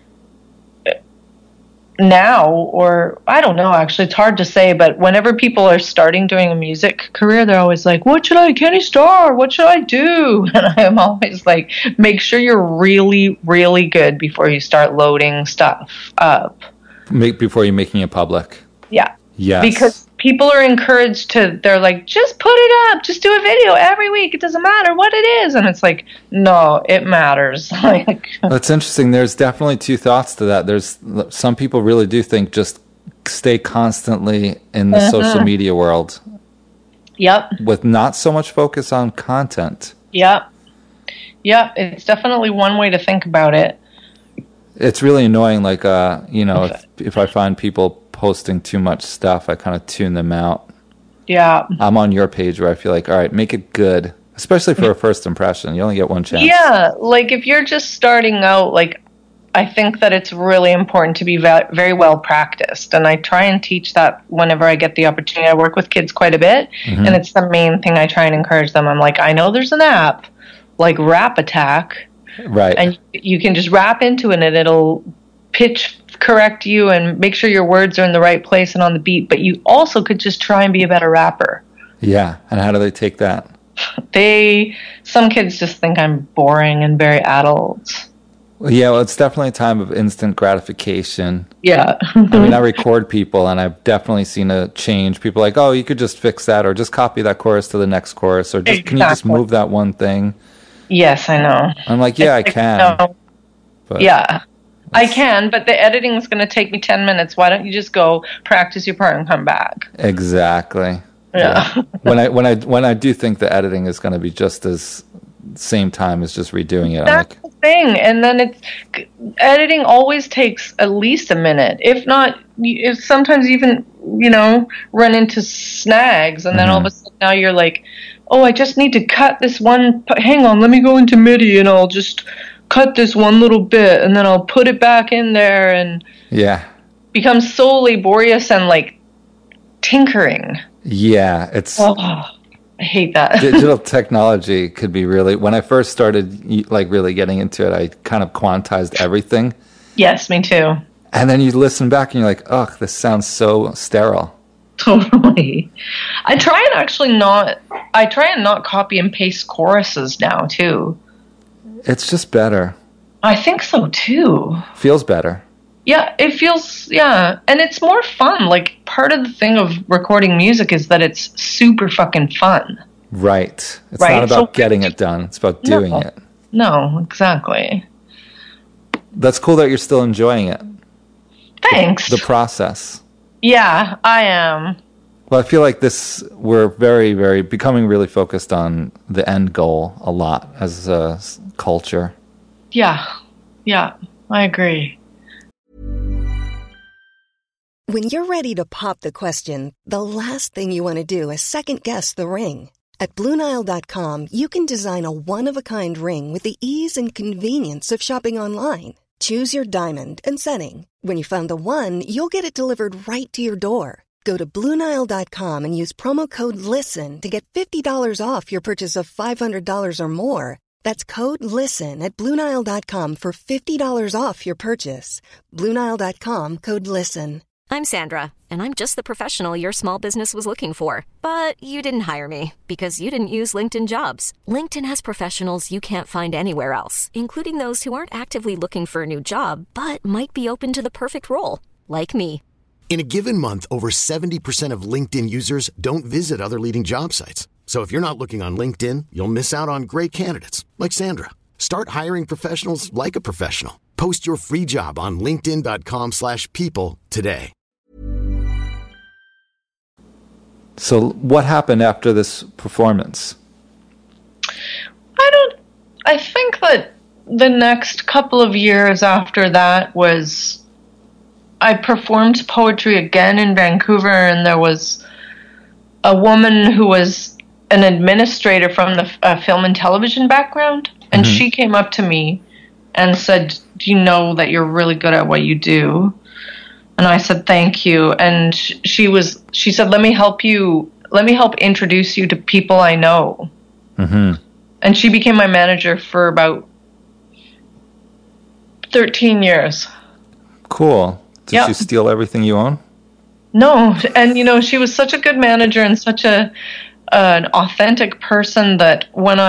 H: now, or I don't know, actually it's hard to say, but whenever people are starting doing a music career, they're always like, Kenny Starr, what should I do? And I'm always like, make sure you're really, really good before you start loading stuff up.
E: Before you're making it public.
H: Yeah.
E: Yes.
H: Because people are encouraged they're like, just put it up, just do a video every week, it doesn't matter what it is. And it's like, no, it matters. Like,
E: that's interesting. There's definitely two thoughts to that. There's some people really do think just stay constantly in the social media world.
H: Yep.
E: With not so much focus on content.
H: Yep. It's definitely one way to think about it.
E: It's really annoying, like, if I find people posting too much stuff, I kind of tune them out.
H: Yeah.
E: I'm on your page where I feel like, all right, make it good, especially for a first impression. You only get one chance.
H: Yeah, like if you're just starting out, like, I think that it's really important to be very well practiced, and I try and teach that whenever I get the opportunity. I work with kids quite a bit, and it's the main thing I try and encourage them. I'm like, I know there's an app like Rap Attack,
E: right?
H: And you can just rap into it, and it'll pitch correct you and make sure your words are in the right place and on the beat, but you also could just try and be a better rapper.
E: Yeah, and how do they take that?
H: Some kids just think I'm boring and very adult.
E: Yeah, well, it's definitely a time of instant gratification.
H: Yeah.
E: I mean, I record people, and I've definitely seen a change. People are like, oh, you could just fix that, or just copy that chorus to the next chorus, or just can you just move that one thing?
H: Yes, I know.
E: I'm like, yeah, I can. No. But
H: yeah. I can, but the editing is going to take me 10 minutes. Why don't you just go practice your part and come back?
E: Exactly.
H: Yeah.
E: When I do think the editing is going to be just as same time as just redoing it.
H: That's the thing. And then editing always takes at least a minute. If not, if sometimes even, run into snags. And then all of a sudden now you're like, oh, I just need to cut this one. Hang on, let me go into MIDI and I'll just cut this one little bit and then I'll put it back in there, and becomes so laborious and like tinkering.
E: Yeah, it's
H: I hate that.
E: Digital technology could be really, when I first started like really getting into it, I kind of quantized everything.
H: Yes, me too.
E: And then you listen back and you're like, ugh, this sounds so sterile.
H: Totally. I try and not copy and paste choruses now too.
E: It's just better.
H: I think so too.
E: Feels better.
H: Yeah, it feels, and it's more fun. Like, part of the thing of recording music is that it's super fucking fun.
E: Right. It's not about getting it done. It's about doing it.
H: No, exactly.
E: That's cool that you're still enjoying it.
H: Thanks.
E: The process.
H: Yeah, I am.
E: Well, I feel like we're very, very becoming really focused on the end goal a lot as a culture.
H: Yeah, I agree.
I: When you're ready to pop the question, the last thing you want to do is second-guess the ring. At BlueNile.com, you can design a one-of-a-kind ring with the ease and convenience of shopping online. Choose your diamond and setting. When you find the one, you'll get it delivered right to your door. Go to BlueNile.com and use promo code LISTEN to get $50 off your purchase of $500 or more. That's code LISTEN at BlueNile.com for $50 off your purchase. BlueNile.com, code LISTEN.
A: I'm Sandra, and I'm just the professional your small business was looking for. But you didn't hire me because you didn't use LinkedIn Jobs. LinkedIn has professionals you can't find anywhere else, including those who aren't actively looking for a new job, but might be open to the perfect role, like me.
B: In a given month, over 70% of LinkedIn users don't visit other leading job sites. So if you're not looking on LinkedIn, you'll miss out on great candidates like Sandra. Start hiring professionals like a professional. Post your free job on linkedin.com/people today.
E: So what happened after this performance?
H: I think that the next couple of years after that was, I performed poetry again in Vancouver, and there was a woman who was an administrator from the film and television background, and she came up to me and said, do you know that you're really good at what you do? And I said, thank you. And she said, let me help introduce you to people I know. And she became my manager for about 13 years.
E: Cool. Did she steal everything you own?
H: No. And, she was such a good manager and such an authentic person that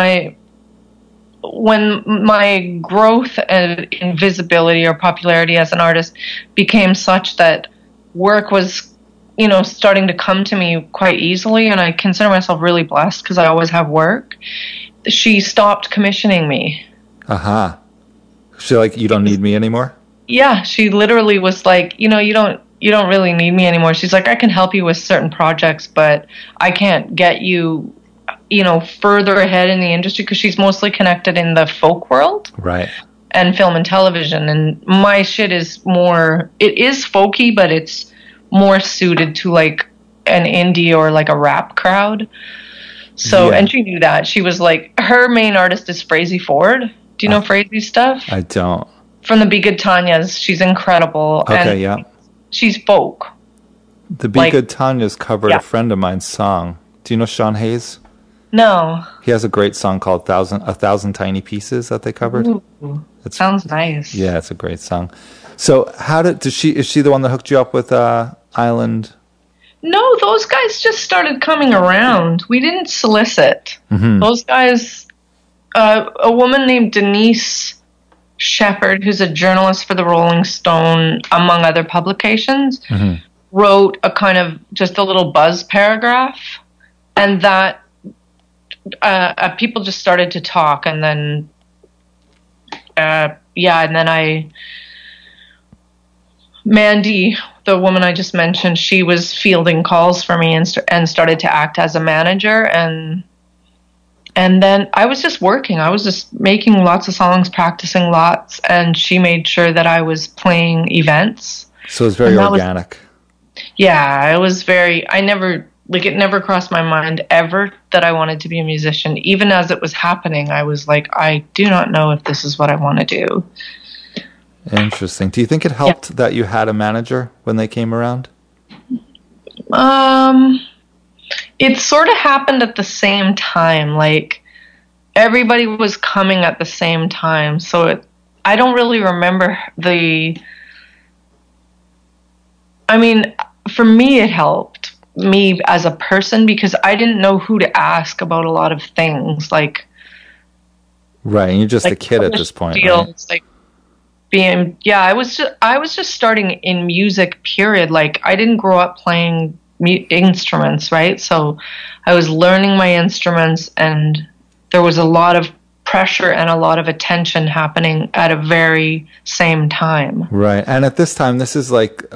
H: when my growth in visibility or popularity as an artist became such that work was, starting to come to me quite easily, and I consider myself really blessed because I always have work, she stopped commissioning me.
E: Aha. She's like, you don't need me anymore?
H: Yeah, she literally was like, you don't really need me anymore. She's like, I can help you with certain projects, but I can't get you further ahead in the industry, because she's mostly connected in the folk world.
E: Right.
H: And film and television. And my shit is it is folky, but it's more suited to like an indie or like a rap crowd. So, and she knew that. She was like, her main artist is Frazee Ford. Do you know Frazee's stuff?
E: I don't.
H: From the Be Good Tanyas. She's incredible.
E: Okay,
H: and she's folk.
E: The Be Good Tanyas covered a friend of mine's song. Do you know Sean Hayes?
H: No.
E: He has a great song called A Thousand Tiny Pieces that they covered.
H: Ooh, it sounds nice.
E: Yeah, it's a great song. So is she the one that hooked you up with Island?
H: No, those guys just started coming around. We didn't solicit. Those guys, a woman named Denise Shepard, who's a journalist for the Rolling Stone, among other publications, wrote a kind of just a little buzz paragraph, and that people just started to talk, and then and then Mandy, the woman I just mentioned, she was fielding calls for me and started to act as a manager. And then I was just working. I was just making lots of songs, practicing lots, and she made sure that I was playing events.
E: So it was very organic.
H: It was very, it never crossed my mind ever that I wanted to be a musician. Even as it was happening, I was like, I do not know if this is what I want to do.
E: Interesting. Do you think it helped that you had a manager when they came around?
H: It sort of happened at the same time. Like, everybody was coming at the same time. So I don't really remember for me, it helped me as a person because I didn't know who to ask about a lot of things. Like,
E: right. And you're just a kid at this point. Right?
H: Like, I was just starting in music, period. Like, I didn't grow up playing instruments, right? So I was learning my instruments, and there was a lot of pressure and a lot of attention happening at a very same time.
E: Right. And at this time, this is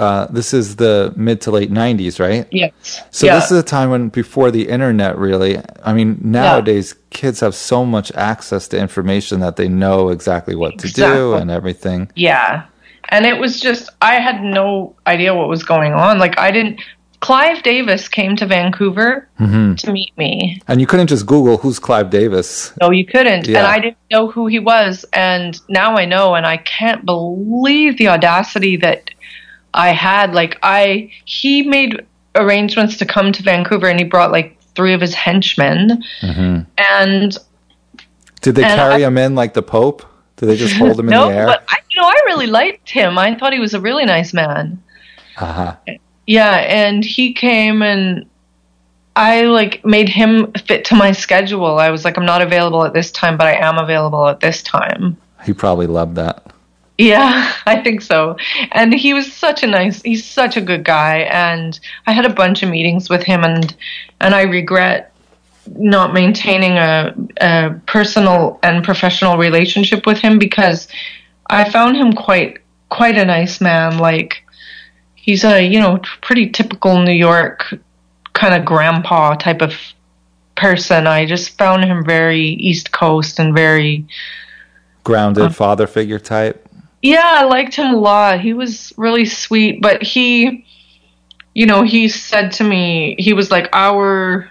E: the mid to late 90s, right?
H: Yes.
E: So this is a time when, before the internet, really, nowadays kids have so much access to information that they know exactly what to do and everything.
H: Yeah. And it was just, I had no idea what was going on. Like, Clive Davis came to Vancouver to meet me.
E: And you couldn't just Google, who's Clive Davis?
H: No, you couldn't. Yeah. And I didn't know who he was. And now I know, and I can't believe the audacity that I had. Like, he made arrangements to come to Vancouver, and he brought like 3 of his henchmen. And
E: did they carry him in like the Pope? Did they just hold him in the air?
H: But I really liked him. I thought he was a really nice man. Yeah, and he came, and I made him fit to my schedule. I was like, I'm not available at this time, but I am available at this time.
E: He probably loved that.
H: Yeah, I think so. And he's such a good guy. And I had a bunch of meetings with him, and I regret not maintaining a personal and professional relationship with him, because I found him quite a nice man. Like, he's a, pretty typical New York kind of grandpa type of person. I just found him very East Coast and very
E: grounded father figure type.
H: Yeah, I liked him a lot. He was really sweet, but he said to me, he was like, our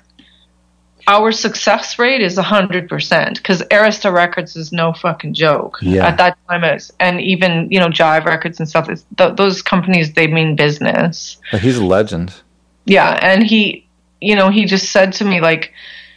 H: success rate is 100%, because Arista Records is no fucking joke. At that time. And even, Jive Records and stuff, those companies, they mean business.
E: But he's a legend.
H: Yeah, and he just said to me, like,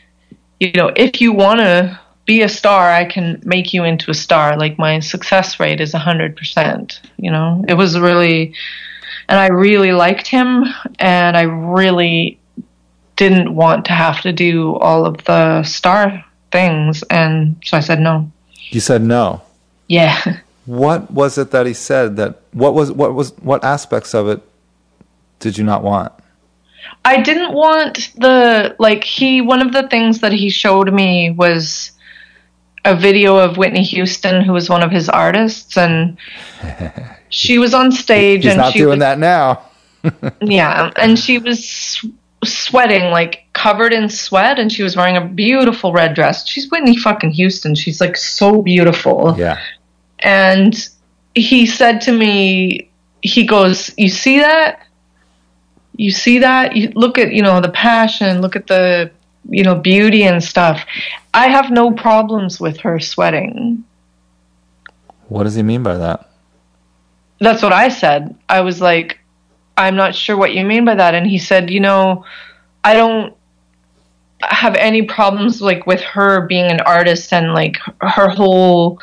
H: if you want to be a star, I can make you into a star. Like, my success rate is 100%. It was really, and I really liked him, and I really didn't want to have to do all of the star things, and so I said no.
E: You said no?
H: Yeah.
E: What was it that he said what aspects of it did you not want?
H: I didn't want one of the things that he showed me was a video of Whitney Houston, who was one of his artists, and she was on stage.
E: He's not doing that now.
H: Yeah, and she was sweating, like covered in sweat, and she was wearing a beautiful red dress. She's Whitney fucking Houston. She's like so beautiful.
E: Yeah.
H: And he said to me, he goes, you see that? You look at, the passion, look at the, beauty and stuff. I have no problems with her sweating.
E: What does he mean by that?
H: That's what I said. I was like, I'm not sure what you mean by that. And he said, I don't have any problems like with her being an artist and like her whole,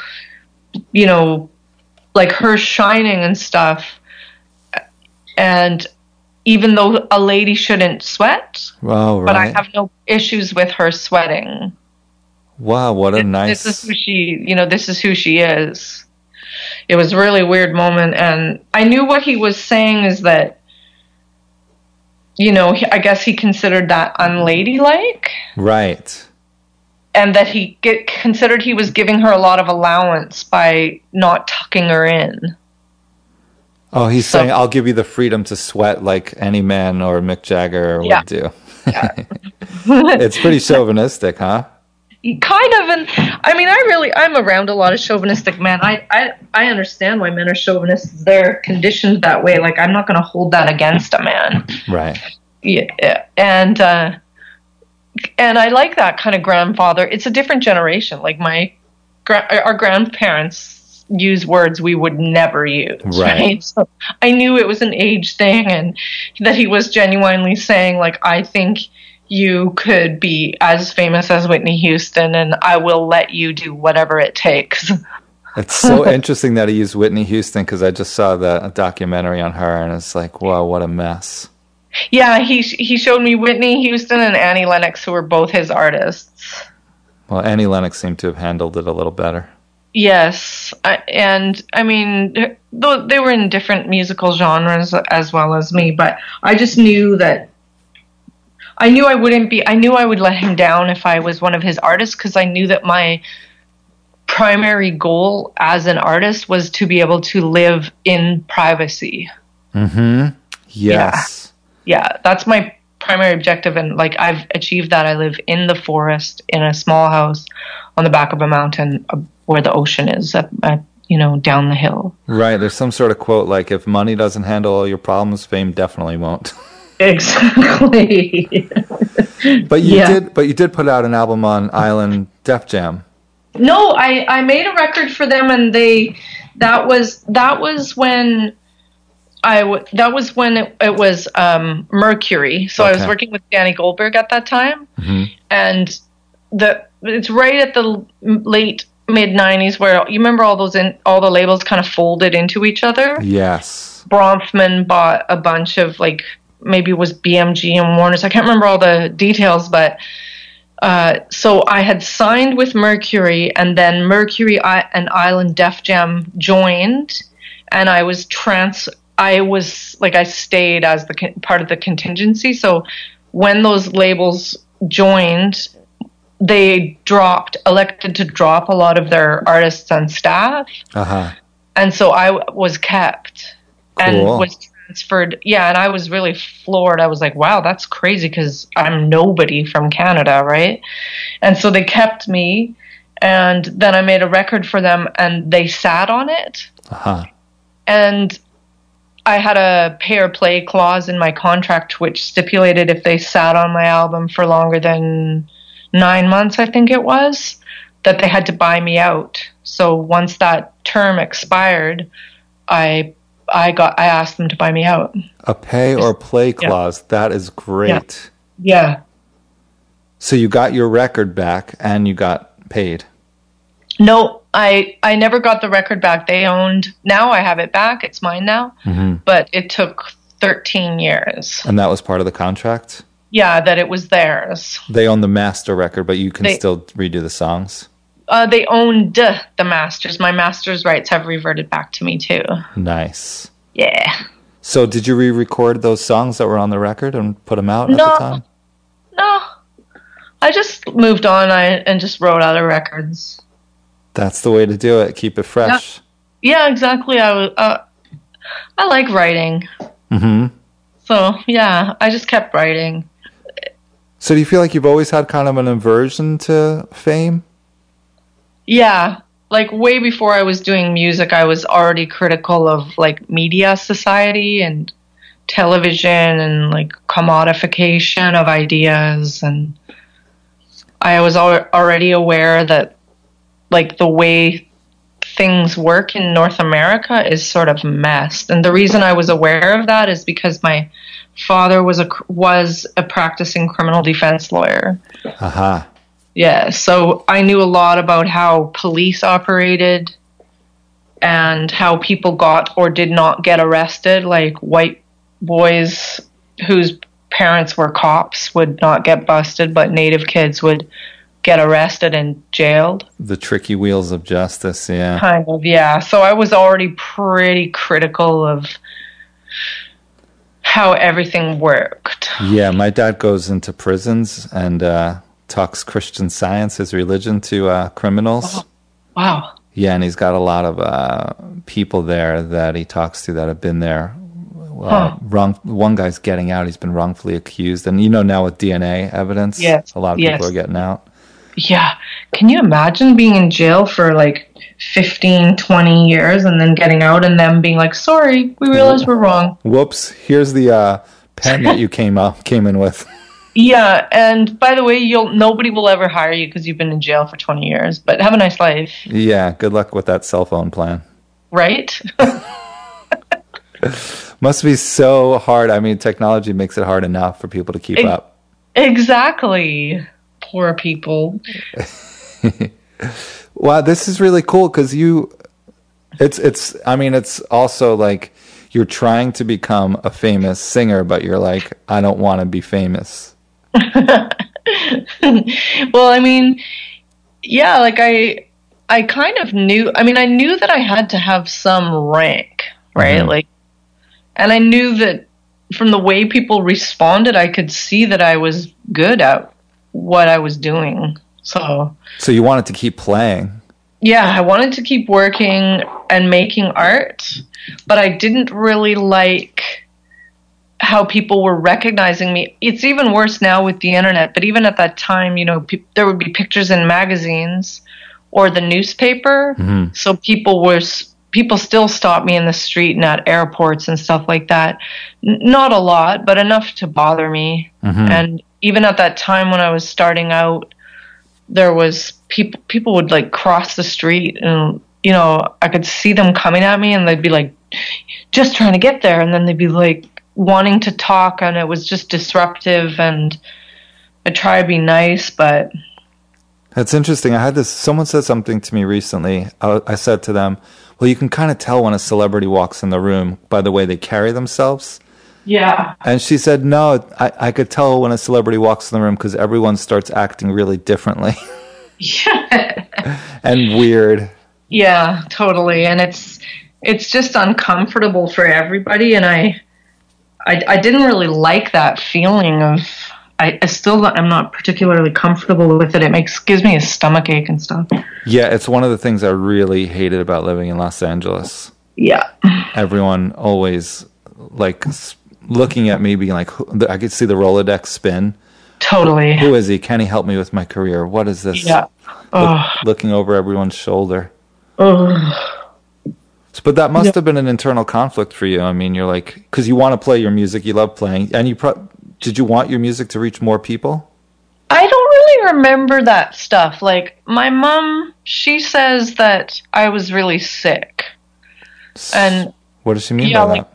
H: like her shining and stuff. And even though a lady shouldn't sweat,
E: right.
H: But I have no issues with her sweating.
E: Wow, what a nice...
H: This is who she is. It was a really weird moment, and I knew what he was saying is that, I guess he considered that unladylike.
E: Right.
H: and that considered he was giving her a lot of allowance by not tucking her in.
E: Oh, he's saying, I'll give you the freedom to sweat like any man or Mick Jagger would do. Yeah. It's pretty chauvinistic, huh?
H: Kind of, and I mean, I'm around a lot of chauvinistic men. I understand why men are chauvinists. They're conditioned that way. Like, I'm not going to hold that against a man.
E: Right.
H: Yeah, and I like that kind of grandfather. It's a different generation. Like our grandparents use words we would never use. Right. So I knew it was an age thing, and that he was genuinely saying, like, I think you could be as famous as Whitney Houston, and I will let you do whatever it takes.
E: It's so interesting that he used Whitney Houston, because I just saw a documentary on her, and it's like, wow, what a mess.
H: Yeah, he showed me Whitney Houston and Annie Lennox, who were both his artists.
E: Well, Annie Lennox seemed to have handled it a little better.
H: Yes, and I mean, they were in different musical genres as well as me, but I just knew that I knew I would let him down if I was one of his artists, because I knew that my primary goal as an artist was to be able to live in privacy.
E: Mm-hmm. Yes.
H: Yeah, that's my primary objective, and like I've achieved that. I live in the forest in a small house on the back of a mountain where the ocean is at down the hill. Right.
E: There's some sort of quote like, if money doesn't handle all your problems, fame definitely won't.
H: Exactly.
E: But you did put out an album on Island Def Jam.
H: No, I made a record for them, and that was when it was Mercury. So okay. I was working with Danny Goldberg at that time, mm-hmm. and it's right at the late mid-90s where you remember all the labels kind of folded into each other.
E: Yes.
H: Bronfman bought a bunch of, like, maybe it was BMG and Warner's. I can't remember all the details, but so I had signed with Mercury, and then Mercury and Island Def Jam joined, and I stayed as the part of the contingency. So when those labels joined, they elected to drop a lot of their artists and staff. Uh-huh. And so I was kept and was transferred. Yeah, and I was really floored. I was like, wow, that's crazy, because I'm nobody from Canada, right? And so they kept me, and then I made a record for them, and they sat on it. Uh-huh. And I had a pay or play clause in my contract, which stipulated if they sat on my album for longer than 9 months, I think it was, that they had to buy me out. So once that term expired, I asked them to buy me out.
E: A pay or play clause. Yeah. That is great.
H: Yeah.
E: So you got your record back and you got paid.
H: No, I never got the record back. Now I have it back. It's mine now. Mm-hmm. But it took 13 years.
E: And that was part of the contract?
H: Yeah, that it was theirs.
E: They own the master record, but you can still redo the songs?
H: They owned the masters. My master's rights have reverted back to me, too.
E: Nice.
H: Yeah.
E: So did you re-record those songs that were on the record and put them out at the time?
H: No. I just moved on and just wrote other records.
E: That's the way to do it. Keep it fresh.
H: Yeah, exactly. I like writing.
E: Mm-hmm.
H: So, yeah, I just kept writing.
E: So do you feel like you've always had kind of an aversion to fame?
H: Yeah. Like, way before I was doing music, I was already critical of, like, media society and television and, like, commodification of ideas. And I was already aware that, like, the way things work in North America is sort of messed. And the reason I was aware of that is because my father was a practicing criminal defense lawyer.
E: Uh-huh.
H: Yeah, so I knew a lot about how police operated and how people got or did not get arrested. Like, white boys whose parents were cops would not get busted, but Native kids would get arrested and jailed.
E: The tricky wheels of justice, yeah.
H: Kind of, yeah. So I was already pretty critical of how everything worked.
E: Yeah, my dad goes into prisons, and talks Christian Science, his religion, to criminals.
H: Wow.
E: Yeah, and he's got a lot of people there that he talks to that have been there. One guy's getting out. He's been wrongfully accused. And now with DNA evidence, a lot of people are getting out.
H: Yeah. Can you imagine being in jail for like 15, 20 years and then getting out and them being like, sorry, we realized we're wrong.
E: Whoops. Here's the pen that you came in with.
H: Yeah. And by the way, nobody will ever hire you because you've been in jail for 20 years. But have a nice life.
E: Yeah. Good luck with that cell phone plan.
H: Right?
E: Must be so hard. I mean, technology makes it hard enough for people to keep up.
H: Exactly. Poor people.
E: Wow, this is really cool because it's also like you're trying to become a famous singer, but you're like, I don't want to be famous.
H: Well, I mean, yeah, like I kind of knew, I knew that I had to have some rank, right? Mm-hmm. Like, and I knew that from the way people responded, I could see that I was good at what I was doing. So
E: you wanted to keep playing?
H: Yeah, I wanted to keep working and making art, but I didn't really like how people were recognizing me. It's even worse now with the internet, but even at that time, there would be pictures in magazines or the newspaper. Mm-hmm. So people still stop me in the street and at airports and stuff like that. Not a lot, but enough to bother me. Mm-hmm. And even at that time when I was starting out, there was people would like cross the street and, I could see them coming at me and they'd be like, just trying to get there. And then they'd be like wanting to talk and it was just disruptive and I try to be nice, but.
E: That's interesting. someone said something to me recently. I said to them, well, you can kind of tell when a celebrity walks in the room by the way they carry themselves.
H: Yeah.
E: And she said, no, I could tell when a celebrity walks in the room because everyone starts acting really differently.
H: Yeah.
E: And weird.
H: Yeah, totally. And it's just uncomfortable for everybody. And I didn't really like that feeling of, I'm not particularly comfortable with it. Gives me a stomach ache and stuff.
E: Yeah, it's one of the things I really hated about living in Los Angeles.
H: Yeah.
E: Everyone always looking at me being like, I could see the Rolodex spin.
H: Totally.
E: Who is he? Can he help me with my career? What is this?
H: Yeah.
E: Looking over everyone's shoulder.
H: Oh.
E: But that must have been an internal conflict for you. I mean, you're like, because you want to play your music, you love playing, and did you want your music to reach more people?
H: I don't really remember that stuff. Like, my mom, she says that I was really sick. And
E: what does she mean by that?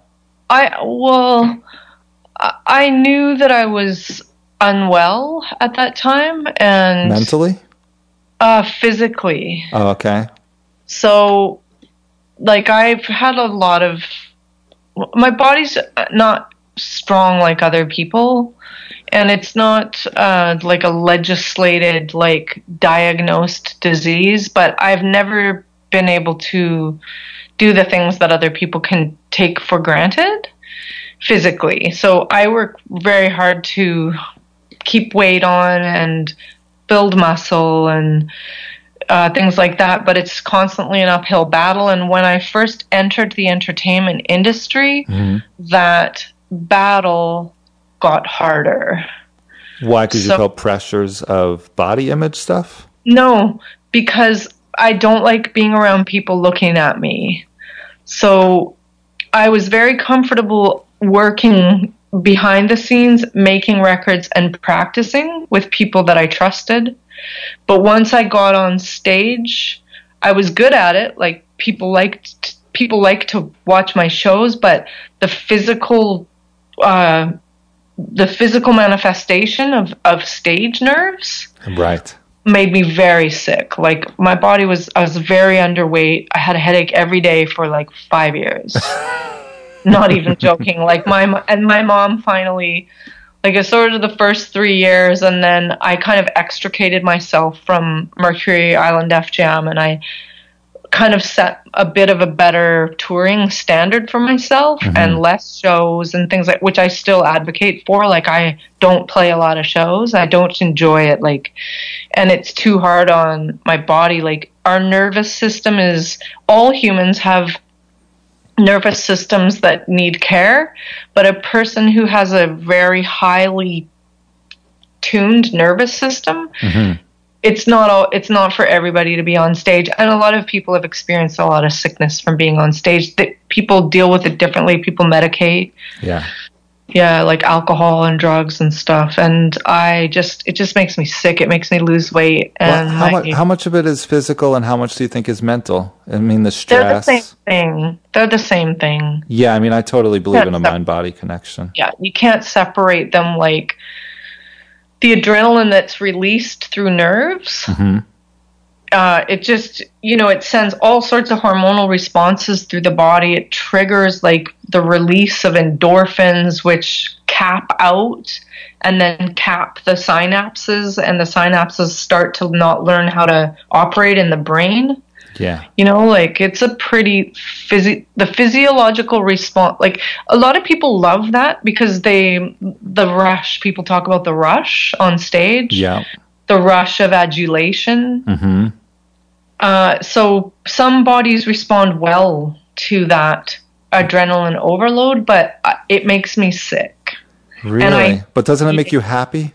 H: I knew that I was unwell at that time, and
E: mentally?
H: Physically.
E: Oh, okay.
H: So, I've had a lot of... My body's not strong like other people, and it's not a legislated, diagnosed disease, but I've never been able to do the things that other people can take for granted physically. So I work very hard to keep weight on and build muscle and things like that, but it's constantly an uphill battle. And when I first entered the entertainment industry, mm-hmm. that battle got harder.
E: Why? Because you felt pressures of body image stuff?
H: No, because I don't like being around people looking at me. So I was very comfortable working behind the scenes, making records and practicing with people that I trusted. But once I got on stage, I was good at it. People like to watch my shows, but the physical manifestation of stage nerves,
E: right,
H: made me very sick. I was very underweight. I had a headache every day for 5 years. Not even joking. My mom finally, sort of the first 3 years, and then I kind of extricated myself from Mercury Island F Jam, and I kind of set a bit of a better touring standard for myself and less shows and things like, which I still advocate for. Like, I don't play a lot of shows. I don't enjoy it. Like, and it's too hard on my body. Like, our nervous system all humans have nervous systems that need care, but a person who has a very highly tuned nervous system, it's not for everybody to be on stage. And a lot of people have experienced a lot of sickness from being on stage. People deal with it differently. People medicate. Yeah, like alcohol and drugs and stuff. And it just makes me sick. It makes me lose weight. And
E: how much of it is physical and how much do you think is mental? I mean, the stress.
H: They're the same thing. They're the same thing.
E: Yeah, I mean, I totally believe in a mind-body connection.
H: Yeah, you can't separate them. Like, the adrenaline that's released through nerves, it just, it sends all sorts of hormonal responses through the body. It triggers like the release of endorphins, which cap out and then cap the synapses, and the synapses start to not learn how to operate in the brain.
E: Yeah.
H: Like, it's a pretty the physiological response. Like, a lot of people love that because the rush, people talk about the rush on stage.
E: Yeah.
H: The rush of adulation. So some bodies respond well to that adrenaline overload, but it makes me sick.
E: Really? But doesn't it make you happy?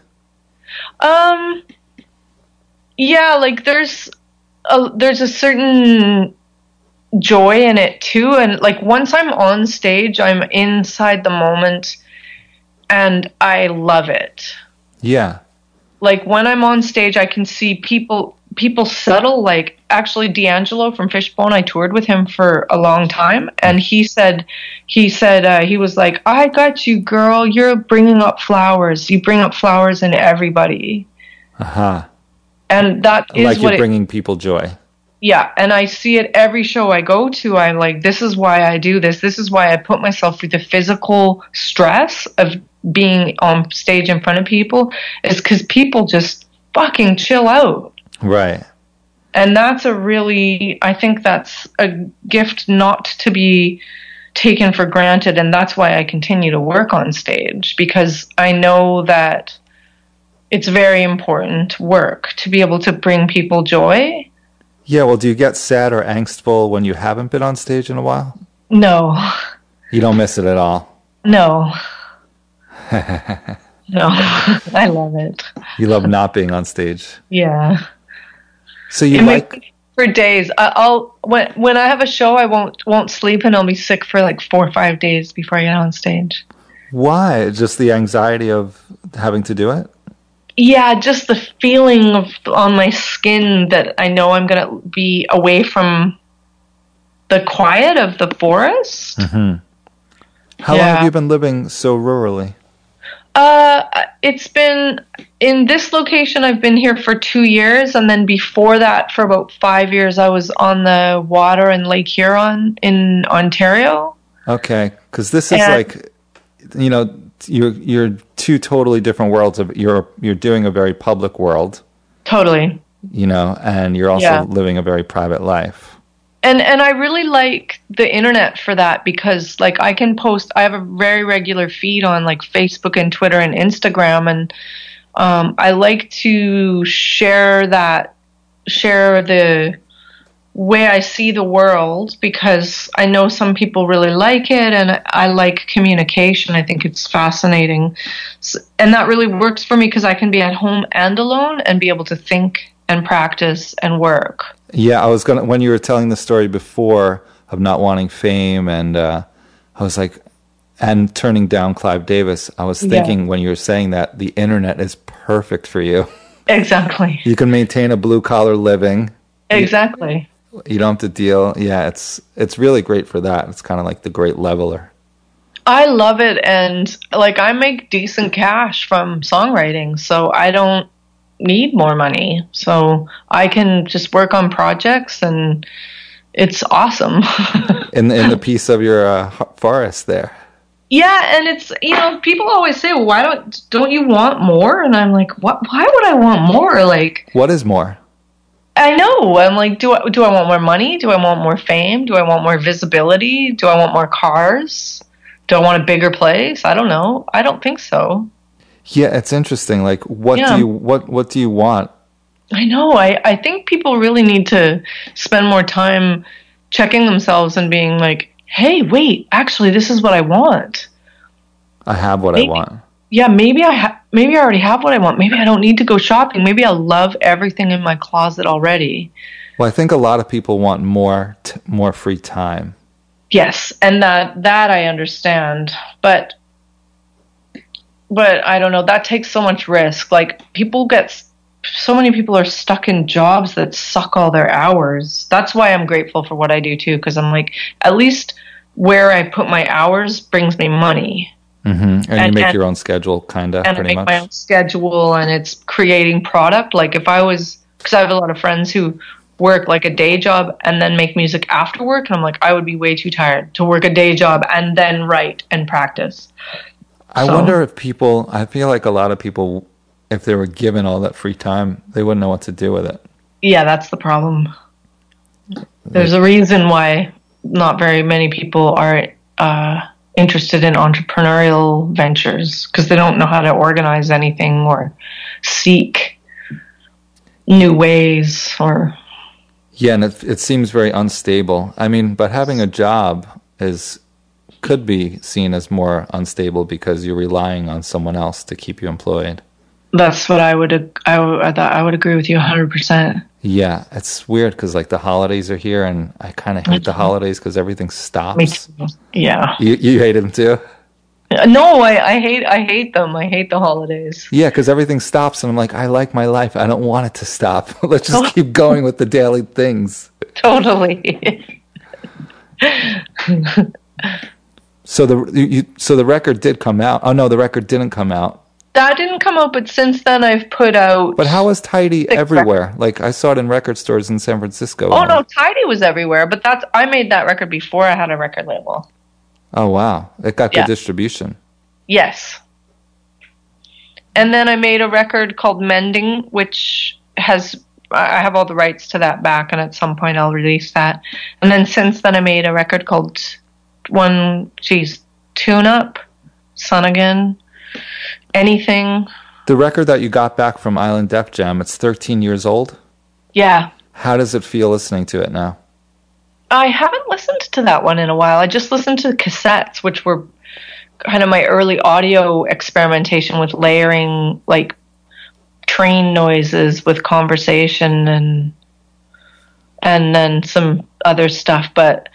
H: Yeah, like there's a certain joy in it too, and like once I'm on stage, I'm inside the moment and I love it.
E: Yeah.
H: Like, when I'm on stage, I can see people settle. Like, actually, D'Angelo from Fishbone, I toured with him for a long time, and he was like, "I got you, girl. You're bringing up flowers. You bring up flowers in everybody." And that is
E: like you're bringing people joy.
H: Yeah, and I see it every show I go to. I'm like, this is why I do this. This is why I put myself through the physical stress of being on stage in front of people, is because people just fucking chill out.
E: Right.
H: And I think that's a gift not to be taken for granted. And that's why I continue to work on stage, because I know that it's very important work to be able to bring people joy.
E: Yeah, well, do you get sad or angstful when you haven't been on stage in a while?
H: No.
E: You don't miss it at all?
H: No. No, I love it.
E: You love not being on stage?
H: Yeah.
E: So you like...
H: For days. When I have a show, I won't sleep, and I'll be sick for like 4 or 5 days before I get on stage.
E: Why? Just the anxiety of having to do it?
H: Yeah, just the feeling on my skin that I know I'm going to be away from the quiet of the forest.
E: How long have you been living so rurally?
H: It's been, in this location, I've been here for 2 years, and then before that, for about 5 years, I was on the water in Lake Huron in Ontario. Okay,
E: because this is like, you're two totally different worlds. You're doing a very public world.
H: Totally.
E: And you're also living a very private life.
H: And I really like the internet for that, because like I have a very regular feed on like Facebook and Twitter and Instagram, and I like to share the way I see the world, because I know some people really like it, and I like communication. I think it's fascinating. And that really works for me because I can be at home and alone and be able to think and practice and work.
E: Yeah, when you were telling the story before of not wanting fame, and I was like, and turning down Clive Davis, I was thinking when you were saying that, the internet is perfect for you.
H: Exactly.
E: You can maintain a blue-collar living.
H: Exactly.
E: You don't have to deal. Yeah, it's really great for that. It's kind of like the great leveler.
H: I love it, and like I make decent cash from songwriting, so I don't need more money. So I can just work on projects, and it's awesome.
E: in the piece of your forest there.
H: Yeah, and it's, people always say, well, why don't you want more? And I'm like, what? Why would I want more? Like,
E: what is more?
H: I know. I'm like, do I want more money? Do I want more fame? Do I want more visibility? Do I want more cars? Do I want a bigger place? I don't know. I don't think so.
E: Yeah, it's interesting. Like, what do you want?
H: I know. I think people really need to spend more time checking themselves and being like, hey, wait, actually, this is what I want.
E: I have what I want.
H: Yeah, maybe I already have what I want. Maybe I don't need to go shopping. Maybe I love everything in my closet already.
E: Well, I think a lot of people want more free time.
H: Yes, and that I understand, but I don't know. That takes so much risk. Like so many people are stuck in jobs that suck all their hours. That's why I'm grateful for what I do too, because I'm like, at least where I put my hours brings me money.
E: Mm-hmm. And you make your own schedule, kind of, pretty much. And I make
H: my own schedule, and it's creating product. Like because I have a lot of friends who work like a day job and then make music after work, and I'm like, I would be way too tired to work a day job and then write and practice.
E: I wonder if I feel like a lot of people, if they were given all that free time, they wouldn't know what to do with it.
H: Yeah, that's the problem. There's a reason why not very many people are interested in entrepreneurial ventures, because they don't know how to organize anything or seek new ways or...
E: Yeah, and it seems very unstable. I mean, but having a job could be seen as more unstable because you're relying on someone else to keep you employed.
H: That's what I would agree with you 100%.
E: Yeah, it's weird because like the holidays are here, and I kind of hate the holidays because everything stops.
H: Me too. Yeah.
E: You hate them too?
H: No, I hate them. I hate the holidays.
E: Yeah, because everything stops, and I'm like, I like my life. I don't want it to stop. Let's just keep going with the daily things.
H: Totally.
E: So the record did come out. Oh no, the record didn't come out.
H: That didn't come out, but since then I've put out...
E: But how was Tidy everywhere? Like, I saw it in record stores in San Francisco.
H: Oh, no, Tidy was everywhere, but I made that record before I had a record label.
E: Oh, wow. It got good distribution.
H: Yes. And then I made a record called Mending, which I have all the rights to that back, and at some point I'll release that. And then since then I made a record called Tune Up, Sun Again, Anything.
E: The record that you got back from Island Def Jam, it's 13 years old?
H: Yeah.
E: How does it feel listening to it now?
H: I haven't listened to that one in a while. I just listened to cassettes, which were kind of my early audio experimentation with layering like train noises with conversation and then some other stuff. But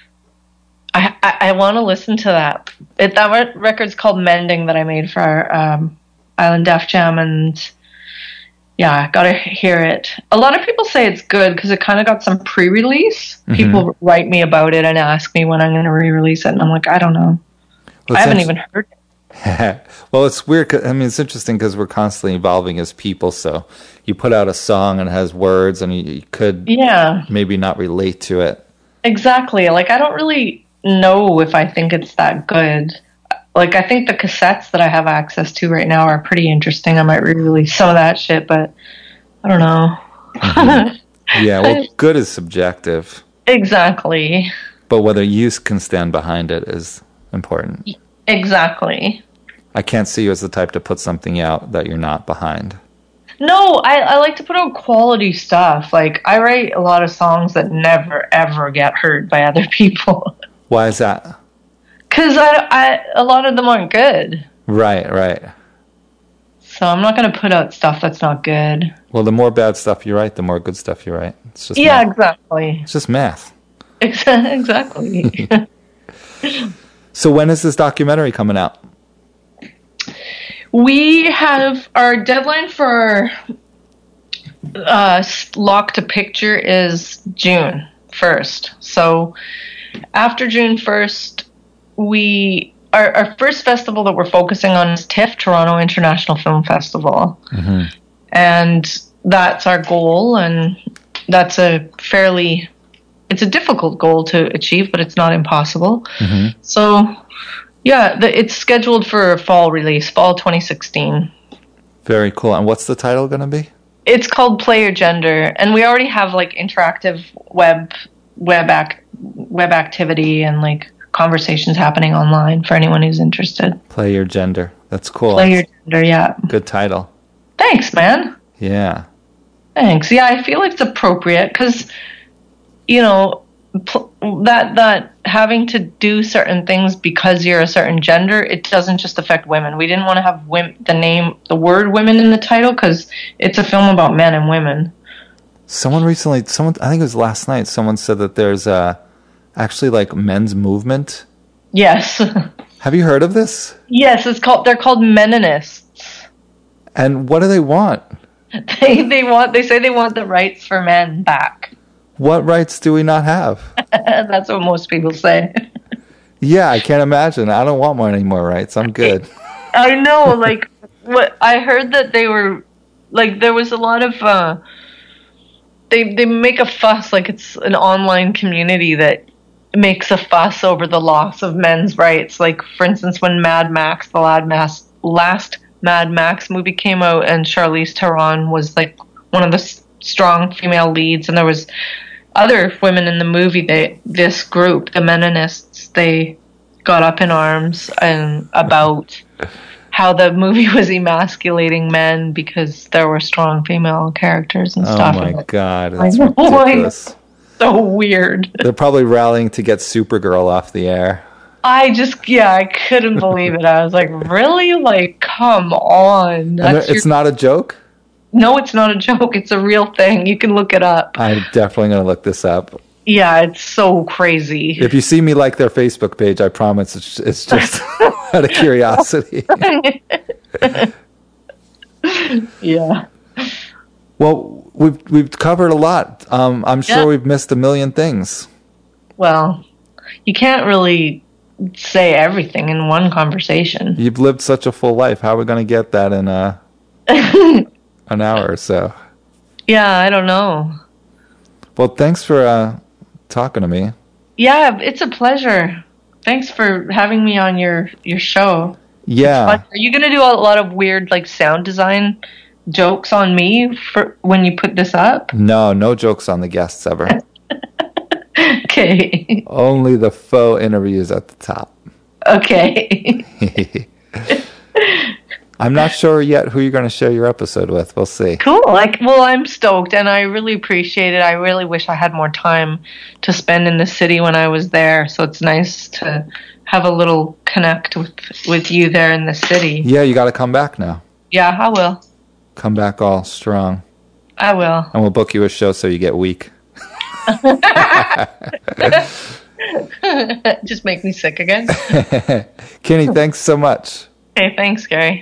H: I want to listen to that. That record's called Mending that I made for Island Def Jam, and yeah, gotta hear it. A lot of people say it's good because it kind of got some pre-release. Mm-hmm. People write me about it and ask me when I'm going to re-release it, and I'm like, I don't know. Well, I haven't even heard it.
E: Well, it's weird. I mean, it's interesting because we're constantly evolving as people. So you put out a song and it has words, and you could maybe not relate to it. Exactly.
H: Like, I don't really know if I think it's that good. Like, I think the cassettes that I have access to right now are pretty interesting. I might re-release some of that shit, but I don't know.
E: Mm-hmm. Yeah, well, good is subjective.
H: Exactly.
E: But whether you can stand behind it is important.
H: Exactly.
E: I can't see you as the type to put something out that you're not behind.
H: No, I like to put out quality stuff. Like, I write a lot of songs that never, ever get heard by other people.
E: Why is that?
H: Because a lot of them aren't good.
E: Right.
H: So I'm not going to put out stuff that's not good.
E: Well, the more bad stuff you write, the more good stuff you write. It's just
H: math.
E: Exactly. It's just math.
H: Exactly.
E: So when is this documentary coming out?
H: We have our deadline for Lock to Picture is June 1st. So after June 1st, our first festival that we're focusing on is TIFF, Toronto International Film Festival. Mm-hmm. And that's our goal, and that's it's a difficult goal to achieve, but it's not impossible. Mm-hmm. So, yeah, it's scheduled for a fall release, fall 2016.
E: Very cool. And what's the title going to be?
H: It's called Play Your Gender, and we already have like interactive web activity and like conversations happening online for anyone who's interested.
E: Play Your Gender. That's cool.
H: Play Your Gender, yeah.
E: Good title.
H: Thanks, man.
E: Yeah.
H: Thanks. Yeah, I feel like it's appropriate because, you know, that having to do certain things because you're a certain gender, it doesn't just affect women. We didn't want to have the word women in the title because it's a film about men and women.
E: Someone I think it was last night, someone said that there's actually like men's movement.
H: Yes.
E: Have you heard of this?
H: Yes, they're called meninists.
E: And what do they want?
H: They say they want the rights for men back.
E: What rights do we not have?
H: That's what most people say.
E: Yeah, I can't imagine. I don't want any more rights. I'm good.
H: I know, like, what I heard that they were, like, there was a lot of, they make a fuss, like it's an online community that makes a fuss over the loss of men's rights. Like, for instance, when Mad Max, the last Mad Max movie came out and Charlize Theron was, like, one of the strong female leads, and there was other women in the movie. This group, the meninists, they got up in arms about how the movie was emasculating men because there were strong female characters and stuff.
E: Oh my God, that's ridiculous.
H: So weird.
E: They're probably rallying to get Supergirl off the air.
H: I couldn't believe it. I was like, really? Like, come on.
E: It's not a joke?
H: No, it's not a joke. It's a real thing. You can look it up.
E: I'm definitely going to look this up.
H: Yeah, it's so crazy.
E: If you see me like their Facebook page, I promise it's just out of curiosity.
H: Yeah.
E: Well, we've covered a lot. I'm sure we've missed a million things.
H: Well, you can't really say everything in one conversation.
E: You've lived such a full life. How are we going to get that in an hour or so?
H: Yeah, I don't know.
E: Well, thanks for talking to me.
H: Yeah, it's a pleasure. Thanks for having me on your show.
E: Yeah.
H: Are you going to do a lot of weird like sound design jokes on me for when you put this up?
E: No jokes on the guests ever.
H: Okay.
E: Only the faux interviews at the top.
H: Okay.
E: I'm not sure yet who you're going to share your episode with. We'll see.
H: Cool. Well, I'm stoked, and I really appreciate it. I really wish I had more time to spend in the city when I was there, so it's nice to have a little connect with you there in the city.
E: Yeah, you got to come back now.
H: Yeah, I will.
E: Come back all strong.
H: I will.
E: And we'll book you a show so you get weak.
H: Just make me sick again.
E: Kenny, thanks so much.
H: Hey, thanks, Gary.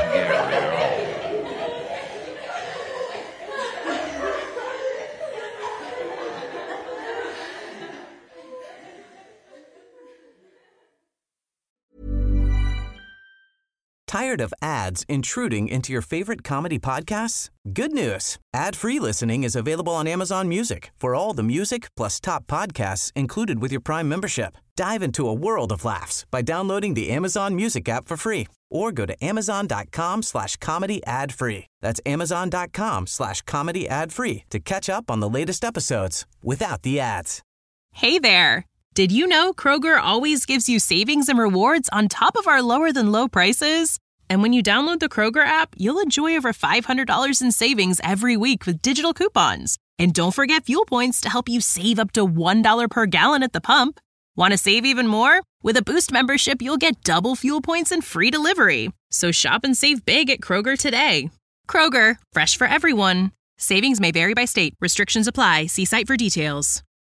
J: Tired of ads intruding into your favorite comedy podcasts? Good news. Ad-free listening is available on Amazon Music for all the music plus top podcasts included with your Prime membership. Dive into a world of laughs by downloading the Amazon Music app for free or go to amazon.com/comedy ad-free. That's amazon.com/comedy ad-free to catch up on the latest episodes without the ads.
K: Hey there. Did you know Kroger always gives you savings and rewards on top of our lower than low prices? And when you download the Kroger app, you'll enjoy over $500 in savings every week with digital coupons. And don't forget fuel points to help you save up to $1 per gallon at the pump. Want to save even more? With a Boost membership, you'll get double fuel points and free delivery. So shop and save big at Kroger today. Kroger, fresh for everyone. Savings may vary by state. Restrictions apply. See site for details.